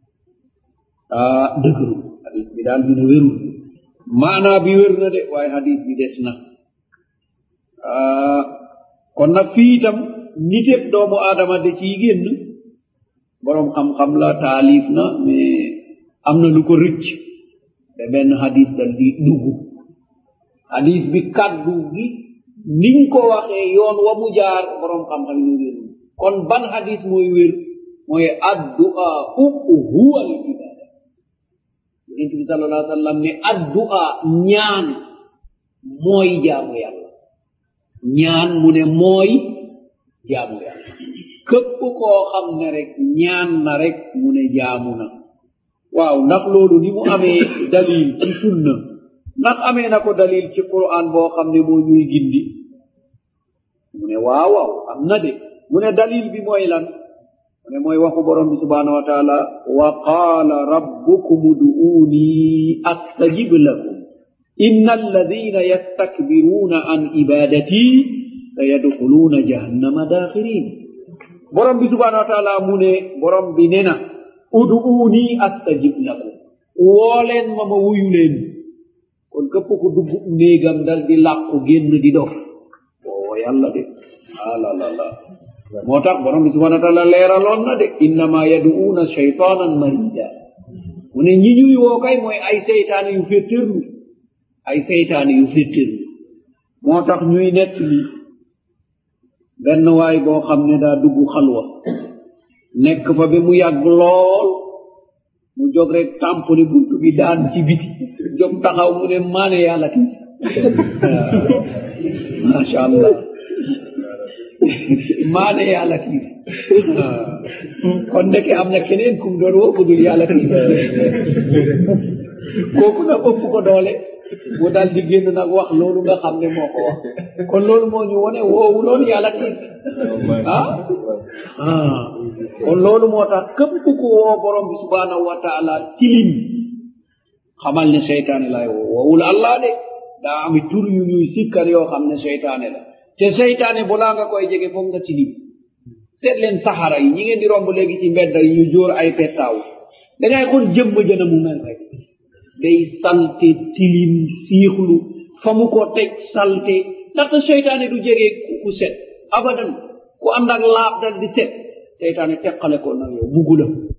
dëgëru hadis bi daal ñu ne wérul maanaa bi wér na de waaye hadis bi des na kon nag fii itam niteb doomu aadama de ciy génn borom xam-xam la taalif na mais am na lu ko rëcc ba benn hadis dal di dugg hadis bi kaddu gi niñ ko waxee yoon wa mu jaar borom xam-xam ñu wér kon ban hadis mooy wér mooy addu'a huwa al ibada yonent bi sallallahu alayhi wa sallam ne addu'a ñaan mooy jaamu yàlla ñaan mu ne mooy jaamu yàlla képp koo xam ne rek ñaan na rek mu ne jaamu na waaw ndax loolu ni mu amee dalil ci sunna ndax amee na ko dalil ci Qur'an boo xam ne moo ñuy gindi mu ne waaw waaw am na de mu ne dalil bi mooy lan mu ne mooy waxu borom bi subhanahu wa taala wa qaala rabbukum ud'uuni astajib lakum inna alladina yastakbiruuna an ibadati sayadxuluuna jahannama daaxirin borom bi subhanahu wa taala mu ne borom bi ne na ud'uuni astajib lakum woo leen ma wuyu leen kon képp ku dugg néegam dal di làqu génn di dof oo yàlla de la moo tax borom bi subhanahu wa taala leeraloon na de innama yad'uuna shaytanan marida mu ne ñi ñuy woo kay mooy ay seytaane yu féttërlu ay seytaane yu féttërlu moo tax ñuy nett li benn waay boo xam ne daa dugg xalwa nekk fa ba mu yàgg lool mu jóg rek tamponi buntu bi daan ci biti jóg taxaw mu ne maane yàlla ti masha allah maane yàlla ti kon ndeke am na keneen kum doon woo budul yàlla ti kooku nag ëpp ko doole mu dal di génn nag wax loolu nga xam ne moo ko wax kon loolu moo ñu wone woowu loolu yàlla ti kon loolu moo tax képp ku woo borom bi subhanahu wa taala tilim xamal ne seytaane lay woo woowul allah de daa ami tur yu ñuy sikkar yoo xam ne seytaane la te seytaane balaa nga koy jege foog nga tilim seet leen saxara yi ñi ngeen di romb léegi ci mbedd yi ñu jóor ay pettaaw dangay xool jëmb jëna mu mel rek day salte tilim siixlu fa mu ko teg salte ndaxte seytaane du jege ku set abadan ku ànd ak laab dal di set seytaane teqale ko nag yow buggu la